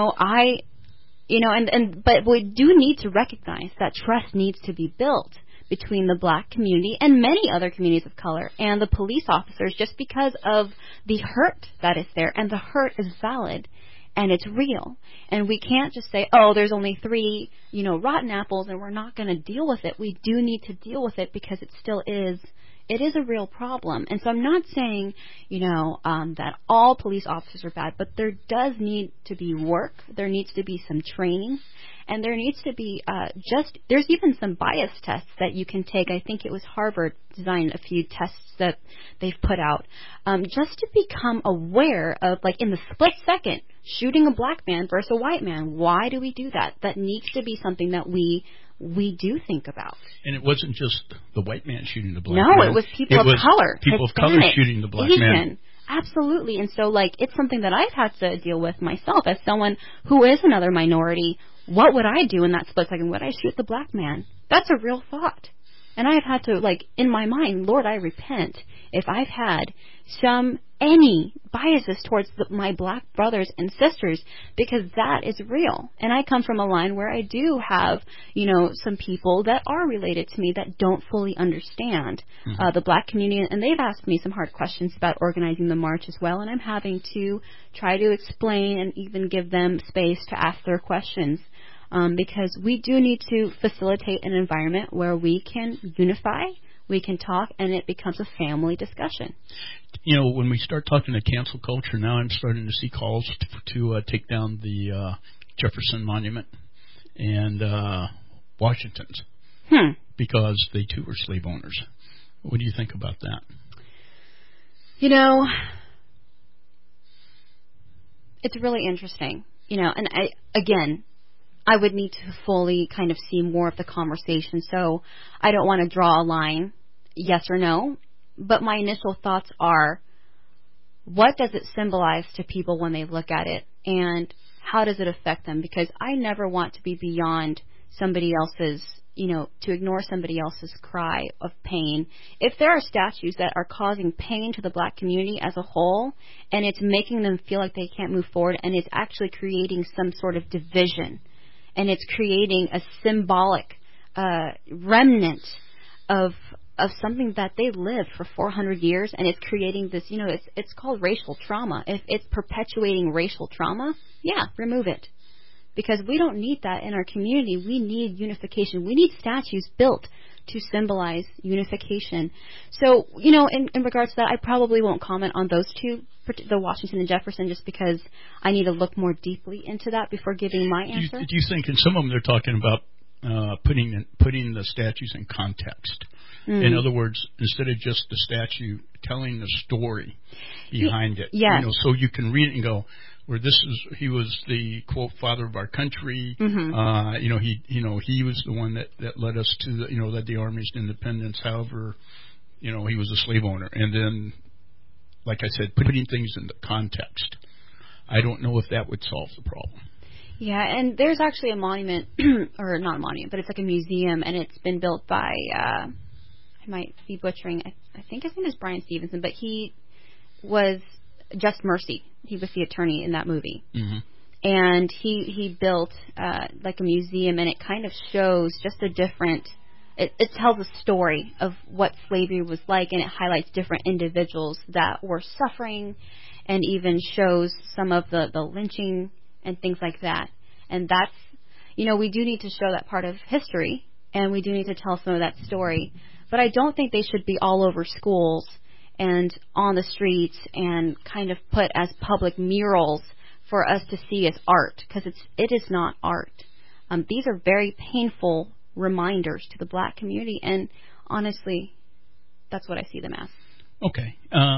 Speaker 9: we do need to recognize that trust needs to be built between the black community and many other communities of color and the police officers, just because of the hurt that is there. And the hurt is valid and it's real. And we can't just say, oh, there's only 3, rotten apples and we're not going to deal with it. We do need to deal with it because it still is. It is a real problem. And so I'm not saying, that all police officers are bad, but there does need to be work. There needs to be some training. And there needs to be there's even some bias tests that you can take. I think it was Harvard designed a few tests that they've put out just to become aware of, like, in the split second, shooting a black man versus a white man. Why do we do that? That needs to be something that we do think about.
Speaker 3: And it wasn't just the white man shooting the black
Speaker 9: man. No, it was people of color.
Speaker 3: People of color shooting the black man.
Speaker 9: Absolutely. And so, it's something that I've had to deal with myself as someone who is another minority. What would I do in that split second? Would I shoot the black man? That's a real thought. And I've had to, in my mind, Lord, I repent if I've had any biases towards my black brothers and sisters, because that is real. And I come from a line where I do have, some people that are related to me that don't fully understand the black community. And they've asked me some hard questions about organizing the march as well. And I'm having to try to explain and even give them space to ask their questions. Because we do need to facilitate an environment where we can unify, we can talk, and it becomes a family discussion.
Speaker 3: When we start talking to cancel culture, now I'm starting to see calls to take down the Jefferson Monument and Washington's because they too were slave owners. What do you think about that?
Speaker 9: It's really interesting. And I would need to fully kind of see more of the conversation. So I don't want to draw a line, yes or no. But my initial thoughts are, what does it symbolize to people when they look at it? And how does it affect them? Because I never want to be beyond somebody else's, to ignore somebody else's cry of pain. If there are statues that are causing pain to the black community as a whole, and it's making them feel like they can't move forward, and it's actually creating some sort of division, and it's creating a symbolic remnant of something that they lived for 400 years, and it's creating this, it's called racial trauma. If it's perpetuating racial trauma, remove it. Because we don't need that in our community. We need unification. We need statues built to symbolize unification. So, in regards to that, I probably won't comment on those two, the Washington and Jefferson, just because I need to look more deeply into that before giving my answer.
Speaker 3: Do you think, in some of them, they're talking about putting the statues in context? In other words, instead of just the statue, telling the story behind it.
Speaker 9: Yes.
Speaker 3: So you can read it and go, where he was the quote father of our country. He was the one that led us to led the armies to independence. However, he was a slave owner. And then, like I said, putting things into context. I don't know if that would solve the problem.
Speaker 9: Yeah, and there's actually a monument, or not a monument, but it's like a museum, and it's been built by, I might be butchering, I think his name is Brian Stevenson, but he was Just Mercy. He was the attorney in that movie. Mm-hmm. And he built like a museum, and it kind of shows just a different, it tells a story of what slavery was like, and it highlights different individuals that were suffering, and even shows some of the lynching and things like that. And that's, we do need to show that part of history, and we do need to tell some of that story. But I don't think they should be all over schools and on the streets and kind of put as public murals for us to see as art, because it is not art. These are very painful reminders to the black community, and honestly, that's what I see them as.
Speaker 3: Okay.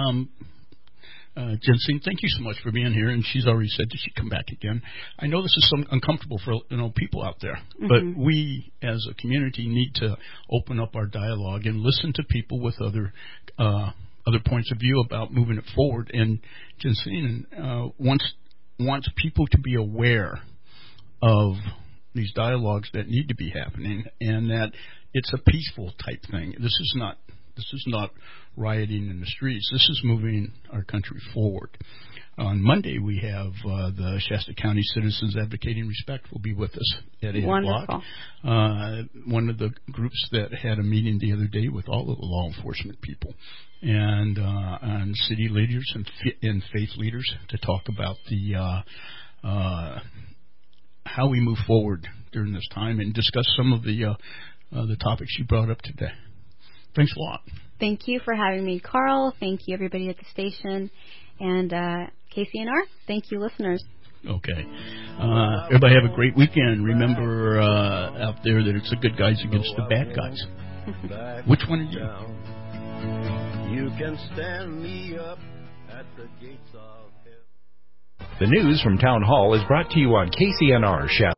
Speaker 3: Jensine, thank you so much for being here, and she's already said that she'd come back again. I know this is uncomfortable for people out there, but we as a community need to open up our dialogue and listen to people with other points of view about moving it forward. And Jensine wants people to be aware of these dialogues that need to be happening, and that it's a peaceful type thing. This is not rioting in the streets. This is moving our country forward. On Monday, we have the Shasta County Citizens Advocating Respect will be with us at 8 o'clock. One of the groups that had a meeting the other day with all of the law enforcement people and city leaders and faith leaders to talk about the how we move forward during this time and discuss some of the topics you brought up today. Thanks a lot.
Speaker 9: Thank you for having me, Carl. Thank you, everybody at the station. And KCNR, thank you, listeners.
Speaker 3: Okay. Everybody have a great weekend. Remember out there that it's the good guys against the bad guys. Which one are you?
Speaker 4: You can stand me up at the gates of heaven.
Speaker 2: The news from Town Hall is brought to you on KCNR Shasta.